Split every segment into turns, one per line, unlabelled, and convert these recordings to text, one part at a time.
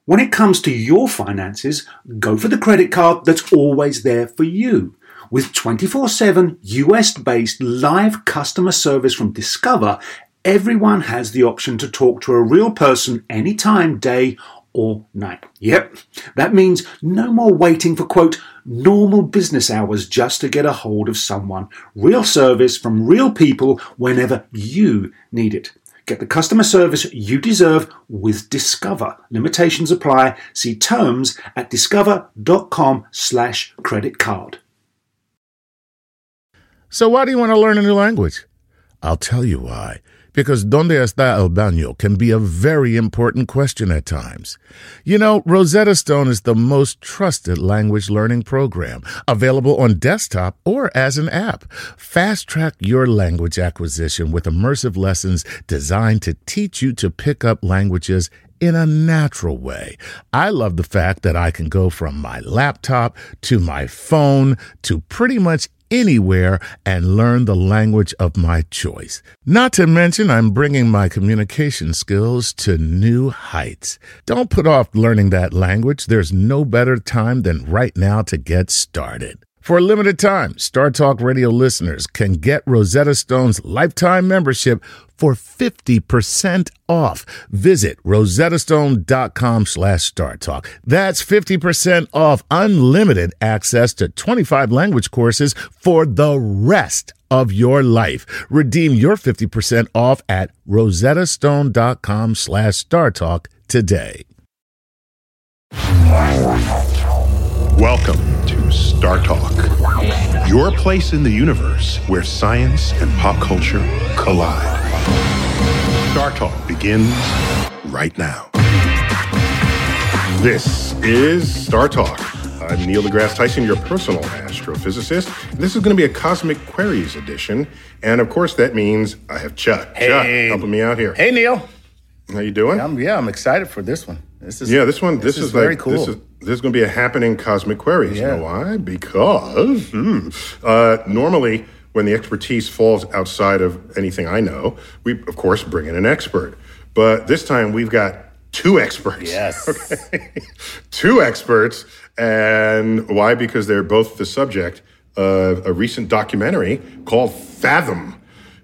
When it comes to your finances, go for the credit card that's always there for you. With 24/7 US-based live customer service from Discover, everyone has the option to talk to a real person anytime, day or night. Yep, that means no more waiting for, quote, normal business hours just to get a hold of someone. Real service from real people whenever you need it. Get the customer service you deserve with Discover. Limitations apply. See terms at discover.com/credit card.
So why do you want to learn a new language? I'll tell you why. Because ¿Dónde está el baño? Can be a very important question at times. You know, Rosetta Stone is the most trusted language learning program, available on desktop or as an app. Fast-track your language acquisition with immersive lessons designed to teach you to pick up languages in a natural way. I love the fact that I can go from my laptop to my phone to pretty much anywhere and learn the language of my choice. Not to mention, I'm bringing my communication skills to new heights. Don't put off learning that language. There's no better time than right now to get started. For a limited time, Star Talk Radio listeners can get Rosetta Stone's lifetime membership for 50% off. Visit rosettastone.com/StarTalk. That's 50% off unlimited access to 25 language courses for the rest of your life. Redeem your 50% off at rosettastone.com/StarTalk today.
Welcome to Star Talk, your place in the universe where science and pop culture collide. Star Talk begins right now. This is Star Talk. I'm Neil deGrasse Tyson, your personal astrophysicist. This is going to be a Cosmic Queries edition, and of course that means I have Chuck.
Hey.
Chuck, helping me out here.
Hey, Neil.
How you doing?
I'm excited for this one. This is
very
cool.
This is going to be a happening Cosmic Queries.
Yeah.
You know why? Because normally when the expertise falls outside of anything I know, we, of course, bring in an expert. But this time we've got two experts.
Yes.
Okay? Two experts. And why? Because they're both the subject of a recent documentary called Fathom.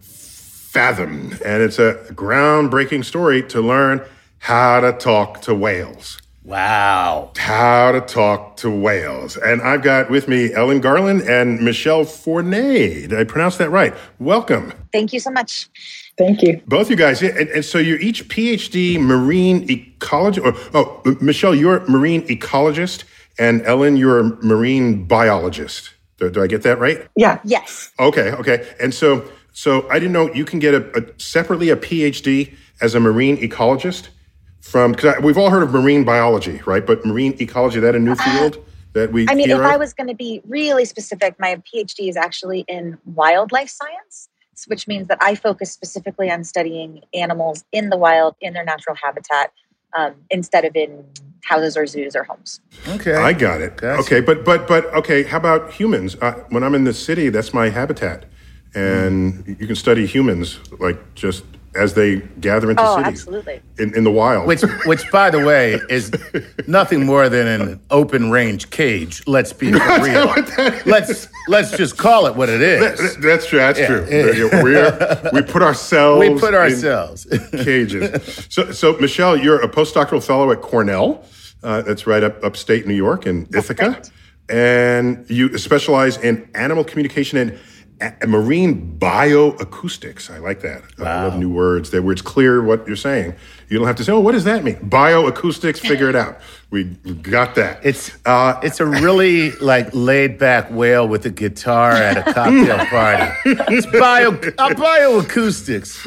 And it's a groundbreaking story to learn how to talk to whales.
Wow.
How to talk to whales. And I've got with me Ellen Garland and Michelle Fournier. Did I pronounce that right? Welcome.
Thank you so much.
Thank you.
Both you guys. And so you're each PhD marine ecologist. Michelle, you're a marine ecologist. And Ellen, you're a marine biologist. Do I get that right?
Yeah.
Yes.
Okay. And so I didn't know you can get separately a PhD as a marine ecologist because we've all heard of marine biology, right? But marine ecology, that a new field that we
if
hear
I
of?
was going to be really specific, my PhD is actually in wildlife science, which means that I focus specifically on studying animals in the wild, in their natural habitat, instead of in houses or zoos or homes.
Okay. I got it.
Gotcha.
Okay, but okay, how about humans? When I'm in the city, that's my habitat. And you can study humans like just as they gather into cities.
Absolutely.
In the wild.
Which, by the way, is nothing more than an open range cage. Let's be for real. Let's just call it what it is.
That's true. That's true. We put ourselves.
We put ourselves
in cages. So Michelle, you're a postdoctoral fellow at Cornell. That's right upstate New York in Ithaca,
right.
And you specialize in animal communication and marine bioacoustics. I like that.
Wow.
I love new words where it's clear what you're saying. You don't have to say, what does that mean? Bioacoustics, figure it out. We got that.
It's a really laid back whale with a guitar at a cocktail party. It's bioacoustics.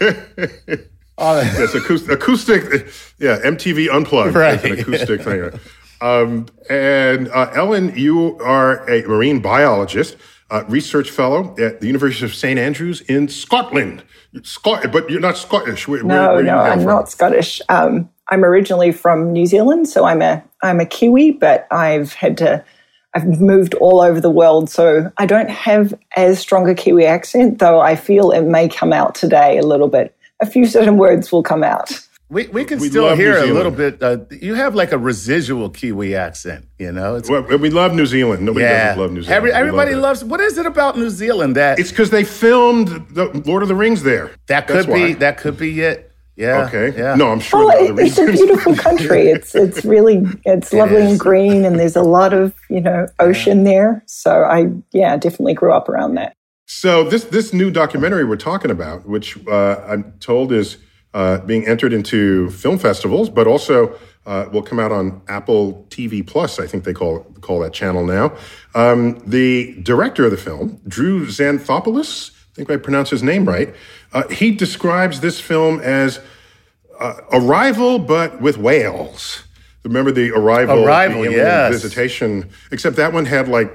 Yes, acoustic. Yeah, MTV Unplugged.
Right.
An acoustic thing. And Ellen, you are a marine biologist. Research fellow at the University of St. Andrews in Scotland. But you're not Scottish. Where
I'm not Scottish. I'm originally from New Zealand, so I'm a Kiwi, but I've moved all over the world, so I don't have as strong a Kiwi accent, though I feel it may come out today a little bit. A few certain words will come out.
We can
We
still
love
hear
New
a little
Zealand.
bit. You have like a residual Kiwi accent, you know? It's,
Well, we love New Zealand. Nobody doesn't love New Zealand. We
Everybody
love it.
loves. What is it about New Zealand that
It's because they filmed the Lord of the Rings there.
that
That's
could be
why.
that could be it? Yeah.
Okay.
Yeah.
No, I'm sure
Oh,
there are other
it's a
reasons.
beautiful country. It's lovely
is.
and green, and there's a lot of ocean there. So I definitely grew up around that.
So this new documentary we're talking about, which I'm told is being entered into film festivals, but also will come out on Apple TV Plus. I think they call that channel now. The director of the film, Drew Xanthopoulos, I think I pronounced his name right. He describes this film as Arrival, but with whales. Remember the Arrival, the alien
yes.
visitation? Except that one had like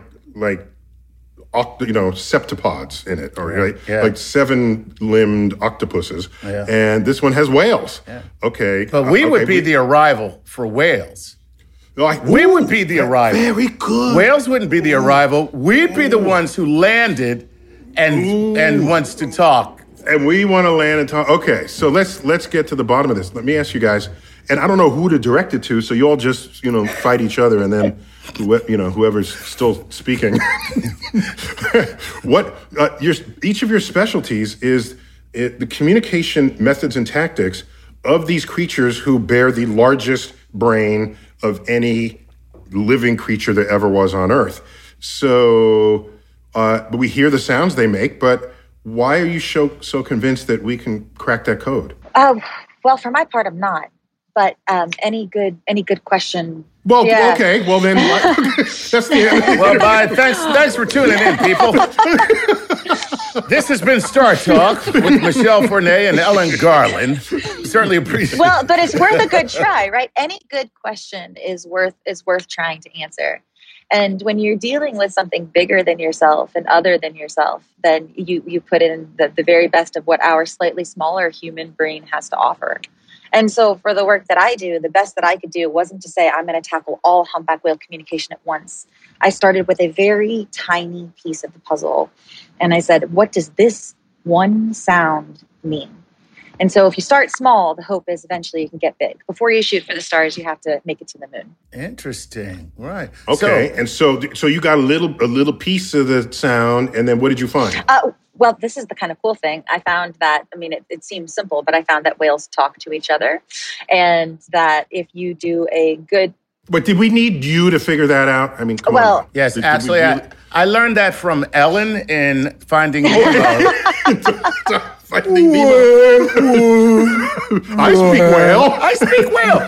septopods in it, or right?
Yeah.
Like 7-limbed octopuses.
Yeah.
And this one has whales. Yeah. Okay.
But we would be the Arrival for whales.
Like,
We would be the Arrival.
Very good.
Whales wouldn't be the Arrival. We'd be the ones who landed and wants to talk.
And we want to land and talk. Okay, so let's get to the bottom of this. Let me ask you guys, and I don't know who to direct it to, so you all just fight each other, and then whoever's still speaking. What each of your specialties is the communication methods and tactics of these creatures who bear the largest brain of any living creature that ever was on Earth. So, but we hear the sounds they make, but why are you so convinced that we can crack that code?
Well, for my part, I'm not. But any good question.
Well,
Yeah.
okay. Well, then that's the end.
Well, bye. Thanks for tuning in, people. This has been Star Talk with Michelle Fournier and Ellen Garland. Certainly appreciate.
Well, but it's worth a good try, right? Any good question is worth trying to answer. And when you're dealing with something bigger than yourself and other than yourself, then you put in the very best of what our slightly smaller human brain has to offer. And so for the work that I do, the best that I could do wasn't to say, I'm going to tackle all humpback whale communication at once. I started with a very tiny piece of the puzzle. And I said, what does this one sound mean? And so if you start small, the hope is eventually you can get big. Before you shoot for the stars, you have to make it to the moon.
Interesting. Right.
Okay, and so you got a little piece of the sound, and then what did you find?
Well, this is the kind of cool thing. I found that, it seems simple, but I found that whales talk to each other. And that if you do a good...
But did we need you to figure that out? I mean, come on.
Yes,
Did
actually,
we really-
I learned that from Ellen in Finding Nemo.
Finding Nemo. I speak whale.
I speak whale.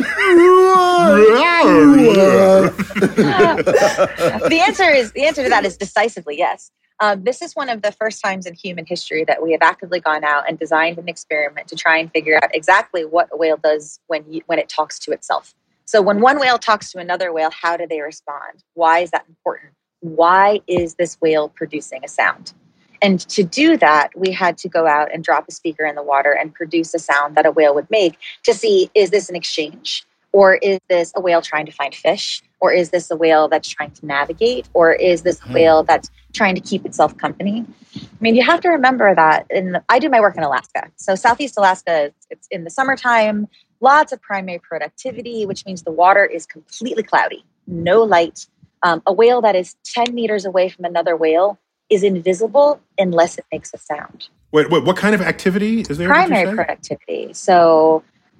The answer to that is decisively yes. This is one of the first times in human history that we have actively gone out and designed an experiment to try and figure out exactly what a whale does when it talks to itself. So when one whale talks to another whale, how do they respond? Why is that important? Why is this whale producing a sound? And to do that, we had to go out and drop a speaker in the water and produce a sound that a whale would make to see, is this an exchange? Or is this a whale trying to find fish? Or is this a whale that's trying to navigate? Or is this a whale that's trying to keep itself company? You have to remember that I do my work in Alaska. So Southeast Alaska, it's in the summertime, lots of primary productivity, which means the water is completely cloudy, no light. A whale that is 10 meters away from another whale is invisible unless it makes a sound.
Wait, what kind of activity is there?
Primary productivity. So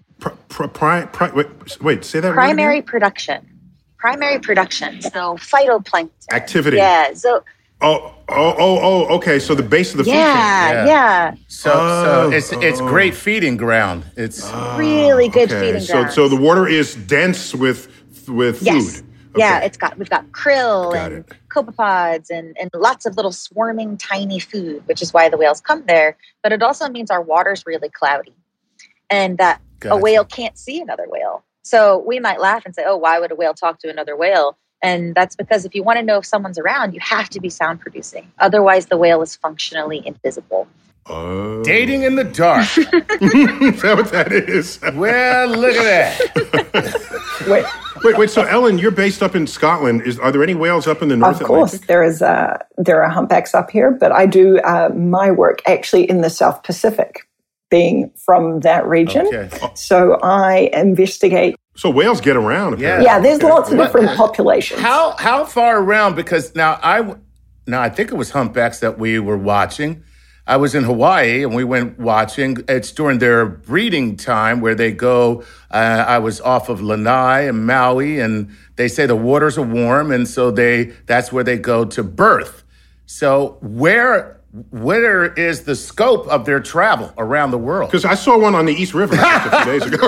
wait, say that.
Primary production. Primary production. So phytoplankton.
Activity.
Yeah. So.
Okay. So the base of the food chain.
Yeah.
So it's great feeding ground. It's
really good feeding ground.
So the water is dense with food.
Yes.
Okay.
Yeah, we've got krill
Got
and
it.
copepods and lots of little swarming tiny food, which is why the whales come there. But it also means our water's really cloudy and that a whale can't see another whale. So we might laugh and say, oh, why would a whale talk to another whale? And that's because if you want to know if someone's around, you have to be sound producing. Otherwise, the whale is functionally invisible.
dating in the dark.
Is that what that is?
Well, look at that.
Wait. So, Ellen, you're based up in Scotland. Are there any whales up in the North
Of course,
Atlantic?
there are humpbacks up here, but I do my work actually in the South Pacific. being from that region.
Okay.
So I investigate.
So whales get around. Apparently.
Yeah, there's lots of different populations.
How far around? Because now I think it was humpbacks that we were watching. I was in Hawaii and we went watching. It's during their breeding time where they go. I was off of Lanai and Maui, and they say the waters are warm, and so that's where they go to birth. So where is the scope of their travel around the world?
Because I saw one on the East River just a few days ago.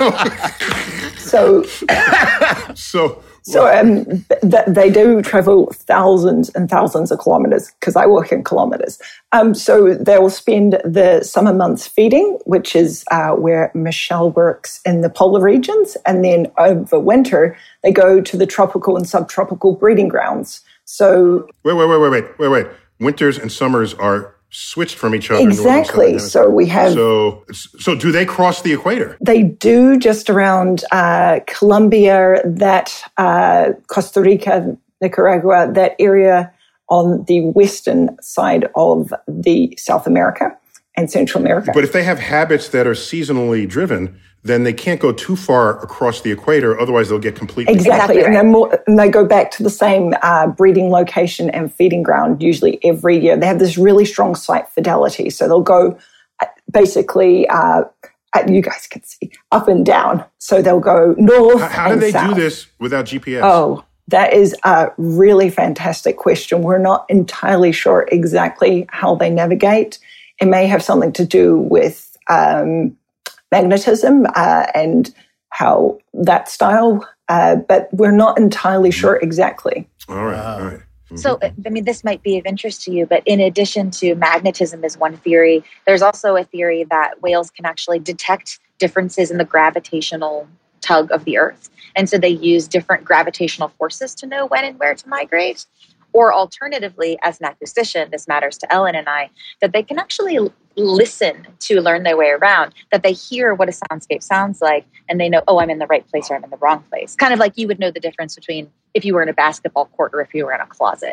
They do travel thousands and thousands of kilometers because I work in kilometers. So they will spend the summer months feeding, which is where Michelle works in the polar regions. And then over winter, they go to the tropical and subtropical breeding grounds. So
Wait. Winters and summers are switched from each other.
Exactly. So we have.
So do they cross the equator?
They do just around Colombia, Costa Rica, Nicaragua, that area on the western side of the South America and Central America.
But if they have habits that are seasonally driven, then they can't go too far across the equator. Otherwise, they'll get completely...
Exactly. And they go back to the same breeding location and feeding ground usually every year. They have this really strong site fidelity. So they'll go basically, you guys can see, up and down. So they'll go north
How do they do this without GPS?
Oh, that is a really fantastic question. We're not entirely sure exactly how they navigate. It may have something to do with... magnetism and how that style, but we're not entirely sure exactly.
All right. Mm-hmm.
So, this might be of interest to you, but in addition to magnetism is one theory, there's also a theory that whales can actually detect differences in the gravitational tug of the Earth. And so they use different gravitational forces to know when and where to migrate. Or alternatively, as an acoustician, this matters to Ellen and I, that they can actually listen to learn their way around, that they hear what a soundscape sounds like, and they know, oh, I'm in the right place or I'm in the wrong place. Kind of like you would know the difference between if you were in a basketball court or if you were in a closet.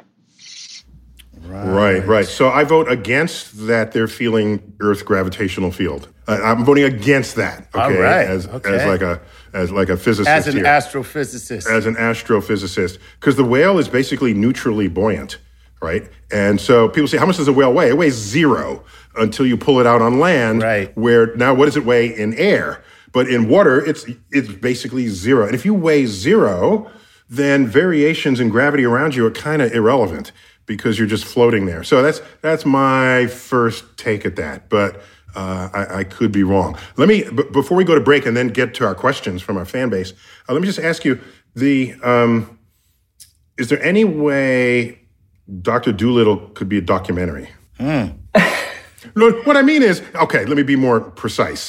Right. So I vote against that they're feeling Earth's gravitational field. I'm voting against that. Okay,
all right.
As like a physicist.
As an astrophysicist.
As an astrophysicist, because the whale is basically neutrally buoyant, right? And so people say, how much does a whale weigh? It weighs 0 until you pull it out on land.
Right.
Where now, what does it weigh in air? But in water, it's basically 0. And if you weigh 0, then variations in gravity around you are kind of irrelevant because you're just floating there. So that's my first take at that. But I could be wrong. Before we go to break and then get to our questions from our fan base, let me just ask you, is there any way Dr. Dolittle could be a documentary? No, what I mean is, okay, let me be more precise.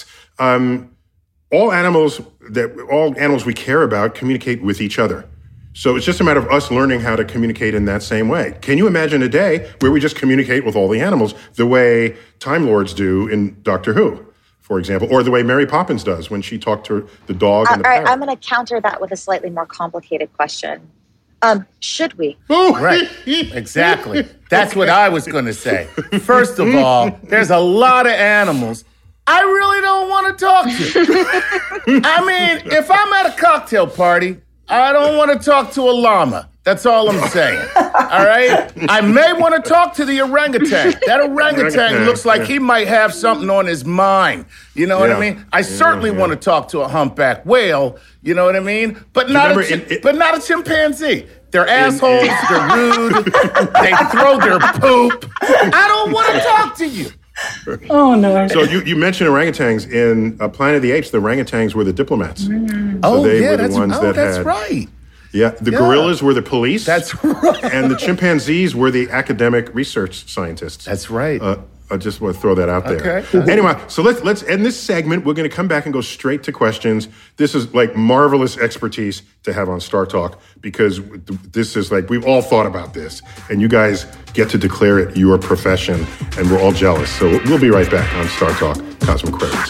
All animals we care about communicate with each other. So it's just a matter of us learning how to communicate in that same way. Can you imagine a day where we just communicate with all the animals the way Time Lords do in Doctor Who, for example, or the way Mary Poppins does when she talked to the dog and the parrot?
All right, I'm going to counter that with a slightly more complicated question. Should we?
Right, exactly. That's what I was going to say. First of all, there's a lot of animals I really don't want to talk to. I mean, if I'm at a cocktail party, I don't want to talk to a llama. That's all I'm saying. All right? I may want to talk to the orangutan. That orangutan looks like he might have something on his mind. You know what I mean? I certainly want to talk to a humpback whale. You know what I mean? But not a chimpanzee. They're assholes. They're rude. They throw their poop. I don't want to talk to you.
Oh, no.
So you mentioned orangutans. In Planet of the Apes, the orangutans were the diplomats. So they were the ones that
that's right.
Yeah, the gorillas were the police.
That's right.
And the chimpanzees were the academic research scientists.
That's right.
I just want to throw that out there.
Okay.
Anyway, so let's end this segment. We're going to come back and go straight to questions. This is like marvelous expertise to have on Star Talk because this is like, we've all thought about this and you guys get to declare it your profession and we're all jealous. So we'll be right back on Star Talk Cosmic Queries.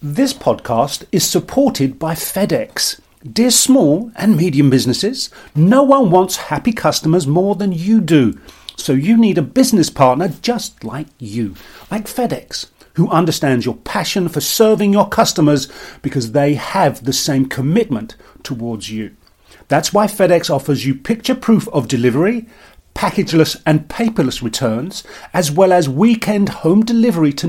This podcast is supported by FedEx. Dear small and medium businesses, no one wants happy customers more than you do. So you need a business partner just like you, like FedEx, who understands your passion for serving your customers because they have the same commitment towards you. That's why FedEx offers you picture proof of delivery, packageless and paperless returns, as well as weekend home delivery to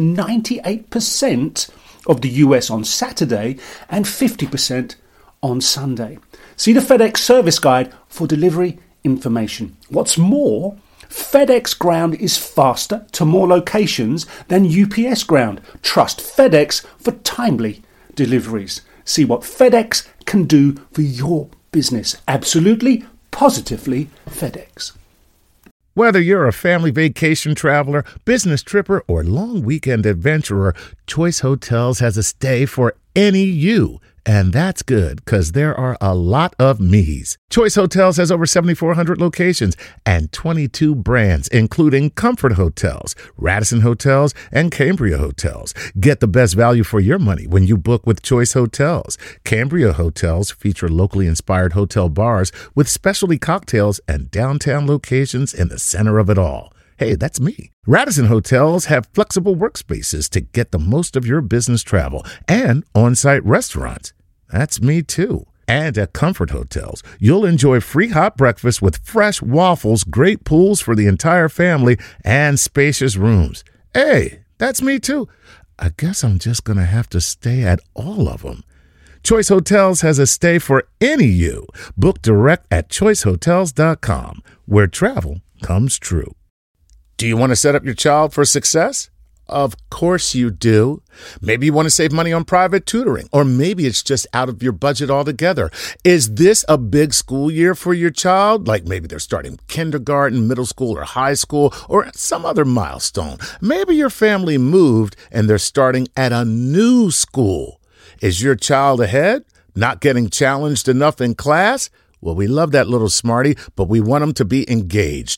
98% of the US on Saturday and 50% on Sunday. See the FedEx service guide for delivery information. What's more, FedEx Ground is faster to more locations than UPS Ground. Trust FedEx for timely deliveries. See what FedEx can do for your business. Absolutely, positively FedEx.
Whether you're a family vacation traveler, business tripper, or long weekend adventurer, Choice Hotels has a stay for any you. And that's good, because there are a lot of me's. Choice Hotels has over 7,400 locations and 22 brands, including Comfort Hotels, Radisson Hotels, and Cambria Hotels. Get the best value for your money when you book with Choice Hotels. Cambria Hotels feature locally inspired hotel bars with specialty cocktails and downtown locations in the center of it all. Hey, that's me. Radisson Hotels have flexible workspaces to get the most of your business travel and on-site restaurants. That's me too. And at Comfort Hotels, you'll enjoy free hot breakfast with fresh waffles, great pools for the entire family, and spacious rooms. Hey, that's me too. I guess I'm just going to have to stay at all of them. Choice Hotels has a stay for any you. Book direct at choicehotels.com, where travel comes true. Do you want to set up your child for success? Of course you do. Maybe you want to save money on private tutoring, or maybe it's just out of your budget altogether. Is this a big school year for your child? Like maybe they're starting kindergarten, middle school, or high school, or some other milestone. Maybe your family moved and they're starting at a new school. Is your child ahead? Not getting challenged enough in class? Well, we love that little smarty, but we want them to be engaged.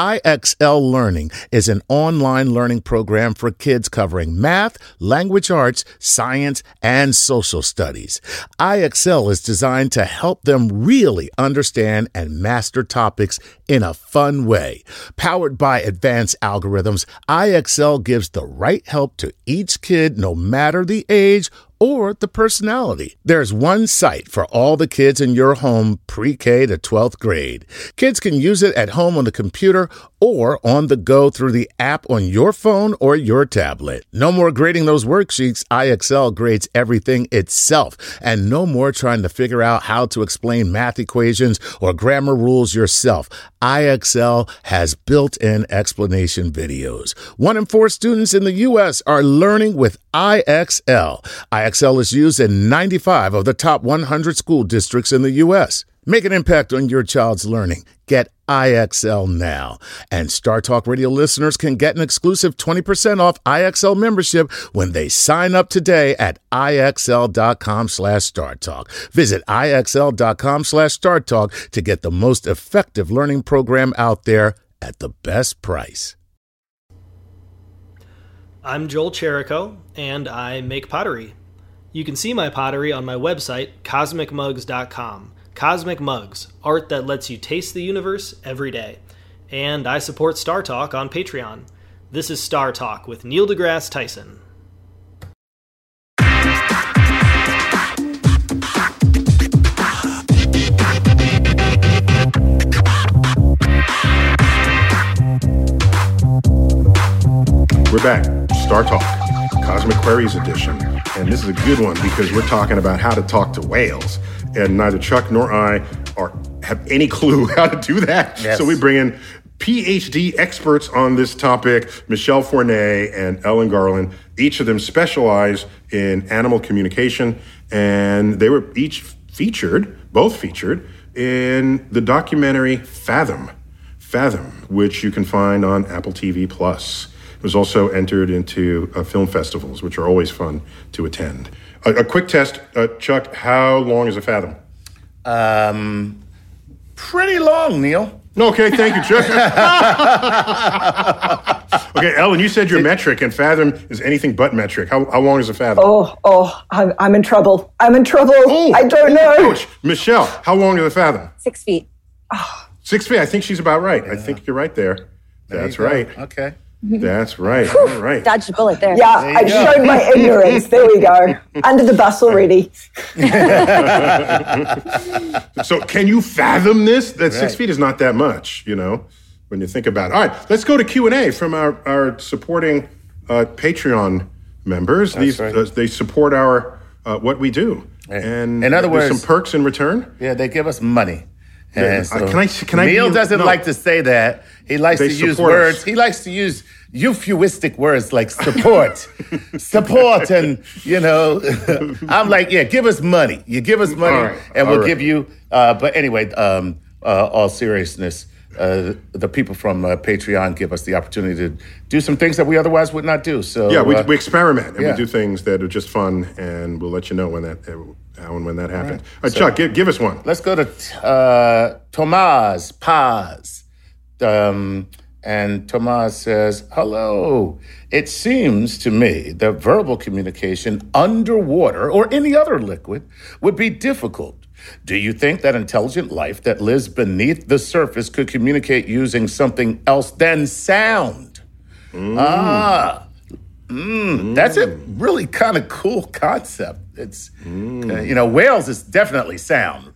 IXL Learning is an online learning program for kids covering math, language arts, science, and social studies. IXL is designed to help them really understand and master topics in a fun way. Powered by advanced algorithms, IXL gives the right help to each kid, no matter the age or the personality. There's one site for all the kids in your home pre-K to 12th grade. Kids can use it at home on the computer or on the go through the app on your phone or your tablet. No more grading those worksheets. IXL grades everything itself. And no more trying to figure out how to explain math equations or grammar rules yourself. IXL has built-in explanation videos. 1 in 4 students in the U.S. are learning with IXL. IXL is used in 95 of the top 100 school districts in the U.S. Make an impact on your child's learning. Get IXL now. And Star Talk Radio listeners can get an exclusive 20% off IXL membership when they sign up today at IXL.com/StarTalk. Visit IXL.com/StarTalk to get the most effective learning program out there at the best price.
I'm Joel Cherico, and I make pottery. You can see my pottery on my website, CosmicMugs.com. Cosmic Mugs, art that lets you taste the universe every day. And I support Star Talk on Patreon. This is Star Talk with Neil deGrasse Tyson.
We're back. Star Talk, Cosmic Queries edition. And this is a good one because we're talking about how to talk to whales. And neither Chuck nor I have any clue how to do that. Yes. So we bring in PhD experts on this topic, Michelle Fournet and Ellen Garland. Each of them specialize in animal communication, and they were both featured in the documentary Fathom, which you can find on Apple TV+. It was also entered into film festivals, which are always fun to attend. A quick test, Chuck, how long is a fathom?
Pretty long, Neil.
Okay, thank you, Chuck. Okay, Ellen, you said your metric, and fathom is anything but metric. How long is a fathom?
I'm in trouble. I don't know.
Ouch. Michelle, how long is a fathom?
6 feet.
6 feet. I think she's about right. Yeah. I think you're right there. That's right.
Okay.
That's right. All right.
Dodged a bullet there.
Yeah, I showed my ignorance. There we go. Under the bus already.
So can you fathom this? That 6 feet is not that much, when you think about it. All right, let's go to Q&A from our supporting Patreon members. They support our what we do. And
in other words,
some perks in return.
Yeah, they give us money. And so
can I?
Neil doesn't like to say that. He likes to use words.
Us.
He likes to use euphuistic words like support, and I'm like, give us money. You give us money, and we'll give you. But anyway, all seriousness, the people from Patreon give us the opportunity to do some things that we otherwise would not do. So
we experiment and we do things that are just fun, and we'll let you know when that happens. All right, Chuck, give us one.
Let's go to Tomas Paz. And Tomas says, hello. It seems to me that verbal communication underwater or any other liquid would be difficult. Do you think that intelligent life that lives beneath the surface could communicate using something else than sound? That's a really kind of cool concept. It's, whales is definitely sound,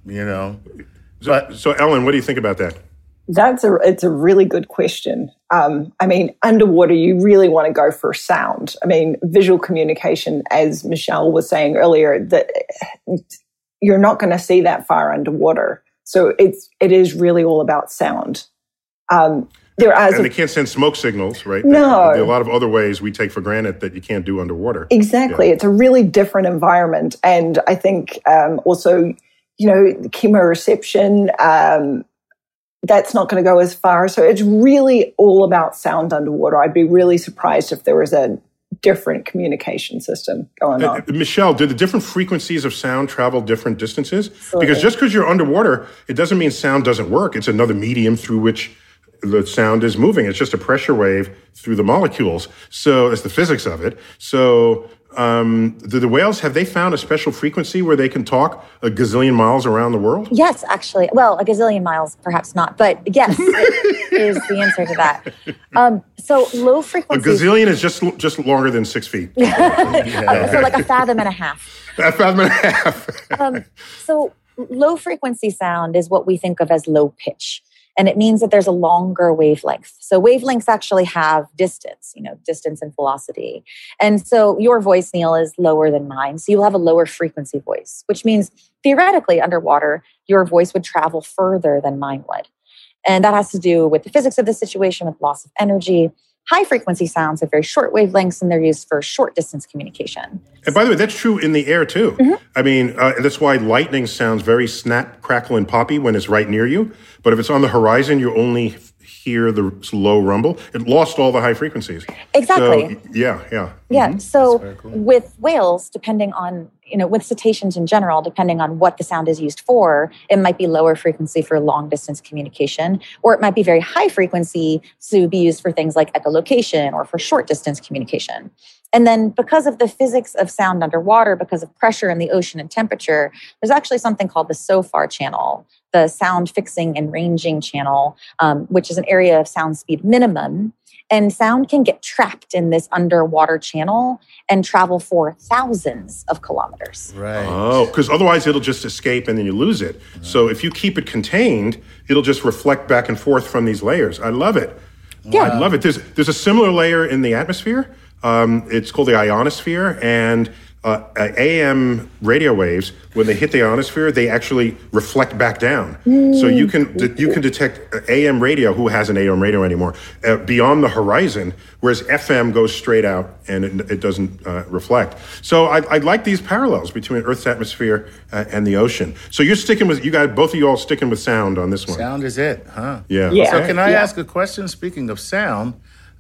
So Ellen, what do you think about that?
It's a really good question. Underwater, you really want to go for sound. Visual communication, as Michelle was saying earlier, that you're not going to see that far underwater. So it is really all about sound.
They can't send smoke signals, right?
No.
There are a lot of other ways we take for granted that you can't do underwater.
Exactly. Yeah. It's a really different environment. And I think also, chemoreception, that's not going to go as far. So it's really all about sound underwater. I'd be really surprised if there was a different communication system going on.
Michelle, do the different frequencies of sound travel different distances?
Absolutely.
Because just because you're underwater, it doesn't mean sound doesn't work. It's another medium through which the sound is moving. It's just a pressure wave through the molecules. So it's the physics of it. So do the whales, have they found a special frequency where they can talk a gazillion miles around the world?
Yes, actually. Well, a gazillion miles, perhaps not. But yes, is the answer to that. So low frequency.
A gazillion is just longer than 6 feet.
So like a fathom and a half.
A fathom and a half.
So low frequency sound is what we think of as low pitch. And it means that there's a longer wavelength. So wavelengths actually have distance, distance and velocity. And so your voice, Neil, is lower than mine. So you'll have a lower frequency voice, which means theoretically underwater, your voice would travel further than mine would. And that has to do with the physics of the situation, with loss of energy. High frequency sounds have very short wavelengths, and they're used for short distance communication.
And by the way, that's true in the air too. Mm-hmm. That's why lightning sounds very snap, crackle, and poppy when it's right near you. But if it's on the horizon, you only hear the slow rumble. It lost all the high frequencies.
Exactly.
So, yeah.
Yeah.
Mm-hmm.
So cool. With whales, depending on, with cetaceans in general, depending on what the sound is used for, it might be lower frequency for long distance communication, or it might be very high frequency to be used for things like echolocation or for short distance communication. And then because of the physics of sound underwater, because of pressure in the ocean and temperature, there's actually something called the SOFAR channel, the sound fixing and ranging channel, which is an area of sound speed minimum. And sound can get trapped in this underwater channel and travel for thousands of kilometers.
Right.
Oh, because otherwise it'll just escape and then you lose it. Right. So if you keep it contained, it'll just reflect back and forth from these layers. I love it.
Yeah.
I love it. There's a similar layer in the atmosphere. It's called the ionosphere, and AM radio waves, when they hit the ionosphere, they actually reflect back down. So you can detect AM radio, who has an AM radio anymore, beyond the horizon, whereas FM goes straight out and it doesn't reflect. So I like these parallels between Earth's atmosphere and the ocean. So you're sticking with, both of you all sticking with sound on this one.
Sound is it, huh?
Yeah.
So can I ask a question, speaking of sound?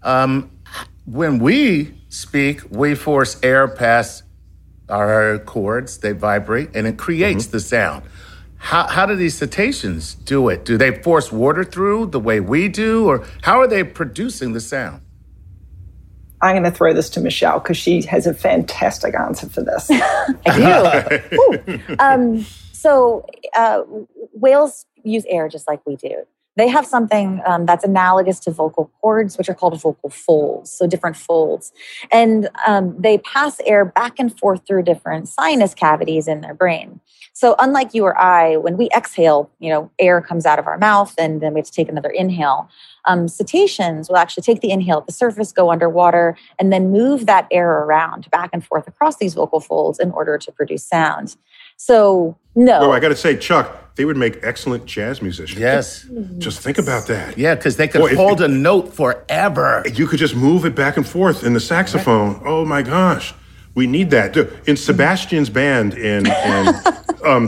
When we speak, we force air past our cords, they vibrate, and it creates the sound. how do these cetaceans do it? Do they force water through the way we do, or how are they producing the sound?
I'm going to throw this to Michelle because she has a fantastic answer for this.
I do. So whales use air just like we do. They have something that's analogous to vocal cords, which are called vocal folds, so different folds. And they pass air back and forth through different sinus cavities in their brain. So unlike you or I, when we exhale, air comes out of our mouth and then we have to take another inhale. Cetaceans will actually take the inhale at the surface, go underwater, and then move that air around back and forth across these vocal folds in order to produce sound. So, no.
Well, I got to say, Chuck, they would make excellent jazz musicians.
Yes.
Just think about that.
Yeah, because they could hold a note forever.
You could just move it back and forth in the saxophone. Right. Oh, my gosh. We need that. In Sebastian's band in The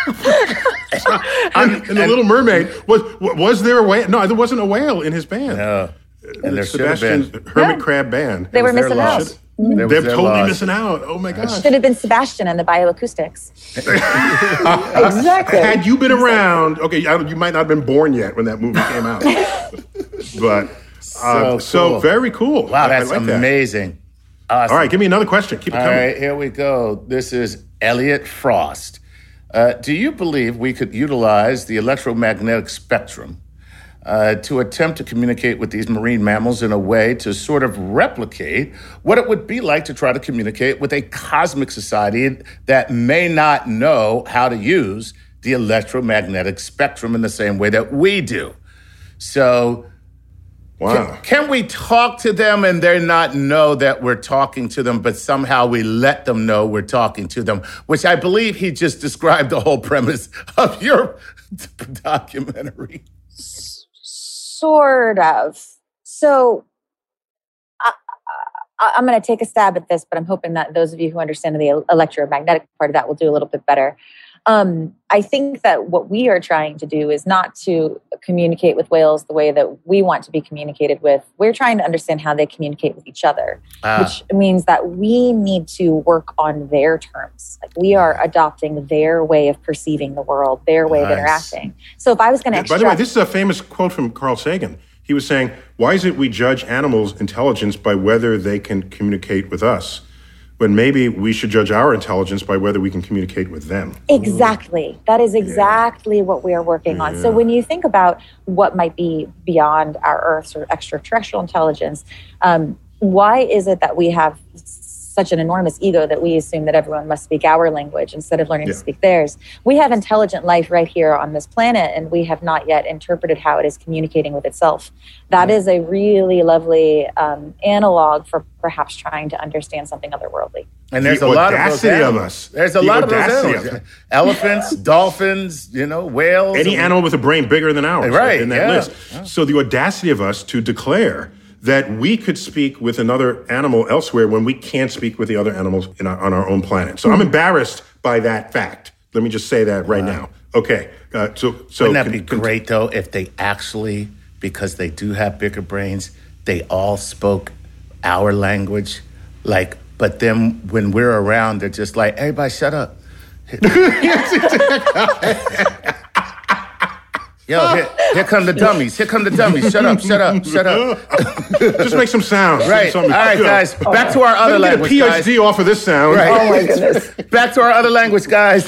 Little Mermaid, was there a whale? No, there wasn't a whale in his band.
No. And there
Sebastian's Hermit Crab band.
They were missing out.
They're totally missing out. Oh my gosh.
Should have been Sebastian and the Bioacoustics.
Exactly.
Had you been around, okay, you might not have been born yet when that movie came out. But so very cool.
Wow, that's
like
amazing.
That.
Awesome.
All right, give me another question. Keep it coming.
All right, here we go. This is Elliot Frost. Do you believe we could utilize the electromagnetic spectrum to attempt to communicate with these marine mammals in a way to sort of replicate what it would be like to try to communicate with a cosmic society that may not know how to use the electromagnetic spectrum in the same way that we do? So,
wow.
Can we talk to them and they not know that we're talking to them, but somehow we let them know we're talking to them, which I believe he just described the whole premise of your documentary.
Sort of. So I'm going to take a stab at this, but I'm hoping that those of you who understand the electromagnetic part of that will do a little bit better. I think that what we are trying to do is not to communicate with whales the way that we want to be communicated with. We're trying to understand how they communicate with each other, which means that we need to work on their terms. Like we are adopting their way of perceiving the world, their way of interacting. So if I was going to
By the way, this is a famous quote from Carl Sagan. He was saying, why is it we judge animals' intelligence by whether they can communicate with us? When maybe we should judge our intelligence by whether we can communicate with them.
Exactly. That is exactly what we are working on. So when you think about what might be beyond our Earth's or extraterrestrial intelligence, why is it that we have such an enormous ego that we assume that everyone must speak our language instead of learning to speak theirs? We have intelligent life right here on this planet, and we have not yet interpreted how it is communicating with itself. That is a really lovely analog for perhaps trying to understand something otherworldly.
And there's a lot of those animals. There's a lot of those animals. Elephants, dolphins, whales.
Any animal with a brain bigger than ours in that list. Yeah. So the audacity of us to declare that we could speak with another animal elsewhere when we can't speak with the other animals on our own planet. So I'm embarrassed by that fact. Let me just say that right now. Okay. So
wouldn't that be great, though, if they actually, because they do have bigger brains, they all spoke our language? But then when we're around, they're just like, everybody shut up. Yo, here come the dummies. Here come the dummies. Shut up.
Just make some sounds.
Right. All right, guys. Back to our other language,
get a PhD off of this sound.
Right.
Oh, my goodness.
Back to our other language, guys.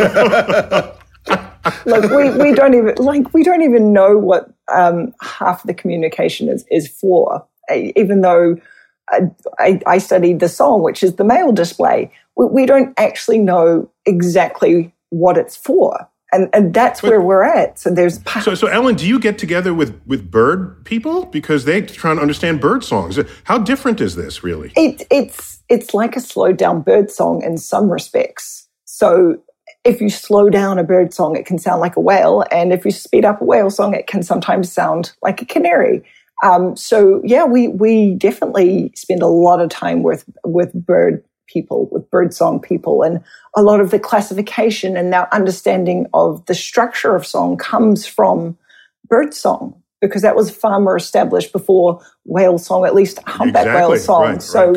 Look, we don't even know what half the communication is for, even though I studied the song, which is the male display. We don't actually know exactly what it's for. And that's where we're at. So there's
So Ellen, do you get together with bird people because they're trying to understand bird songs? How different is this really?
It's like a slowed down bird song in some respects. So if you slow down a bird song, it can sound like a whale, and if you speed up a whale song, it can sometimes sound like a canary. So yeah, we definitely spend a lot of time with bird people, with birdsong people, and a lot of the classification and our understanding of the structure of song comes from birdsong, because that was far more established before whale song, at least humpback whale song. Right,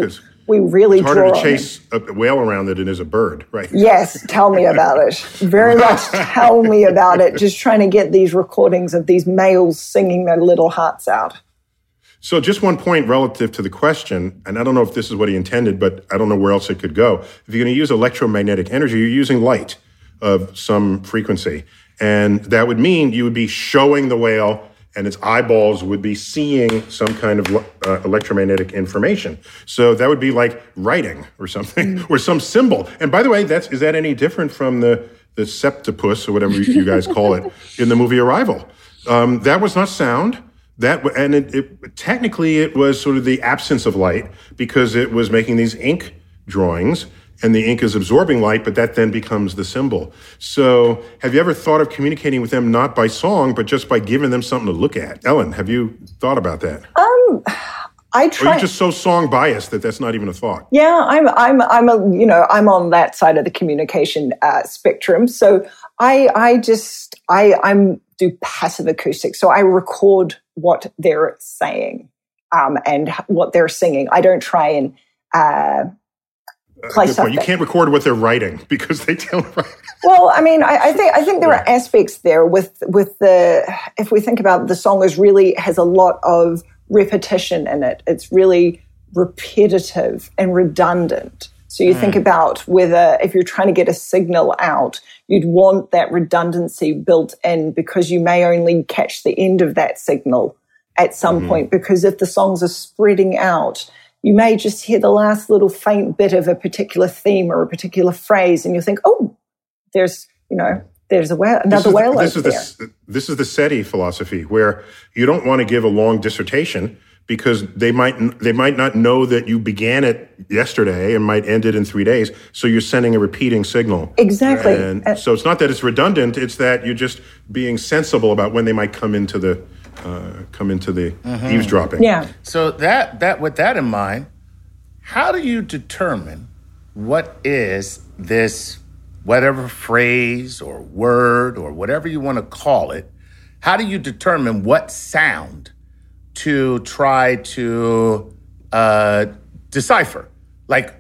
we really
It's
draw
harder to
on
chase a whale around than it is a bird, right?
Yes, tell me about it. Very much tell me about it. Just trying to get these recordings of these males singing their little hearts out.
So just one point relative to the question, and I don't know if this is what he intended, but I don't know where else it could go. If you're going to use electromagnetic energy, you're using light of some frequency. And that would mean you would be showing the whale and its eyeballs would be seeing some kind of electromagnetic information. So that would be like writing or something, or some symbol. And by the way, is that any different from the septopus or whatever you guys call it in the movie Arrival? That was not sound. Technically it was sort of the absence of light because it was making these ink drawings. And the ink is absorbing light, but that then becomes the symbol. So have you ever thought of communicating with them not by song, but just by giving them something to look at? Ellen, have you thought about that?
I try.
Or are you just so song biased that that's not even a thought?
Yeah, I'm on that side of the communication spectrum. So I do passive acoustics. So I record what they're saying and what they're singing. I don't try and play something.
You can't record what they're writing because they don't write.
Well, I mean, I think there are aspects there with the, if we think about the song has a lot of repetition in it. It's really repetitive and redundant. So you think about if you're trying to get a signal out, you'd want that redundancy built in because you may only catch the end of that signal at some point, because if the songs are spreading out, you may just hear the last little faint bit of a particular theme or a particular phrase, and you think, "Oh, there's a whale, another whale over there."
This is the SETI philosophy, where you don't want to give a long dissertation because they might not know that you began it yesterday and might end it in 3 days. So you're sending a repeating signal.
Exactly.
And so it's not that it's redundant; it's that you're just being sensible about when they might come into the eavesdropping.
Yeah.
So that with that in mind, how do you determine what is this, whatever phrase or word or whatever you want to call it? How do you determine what sound to try to decipher? Like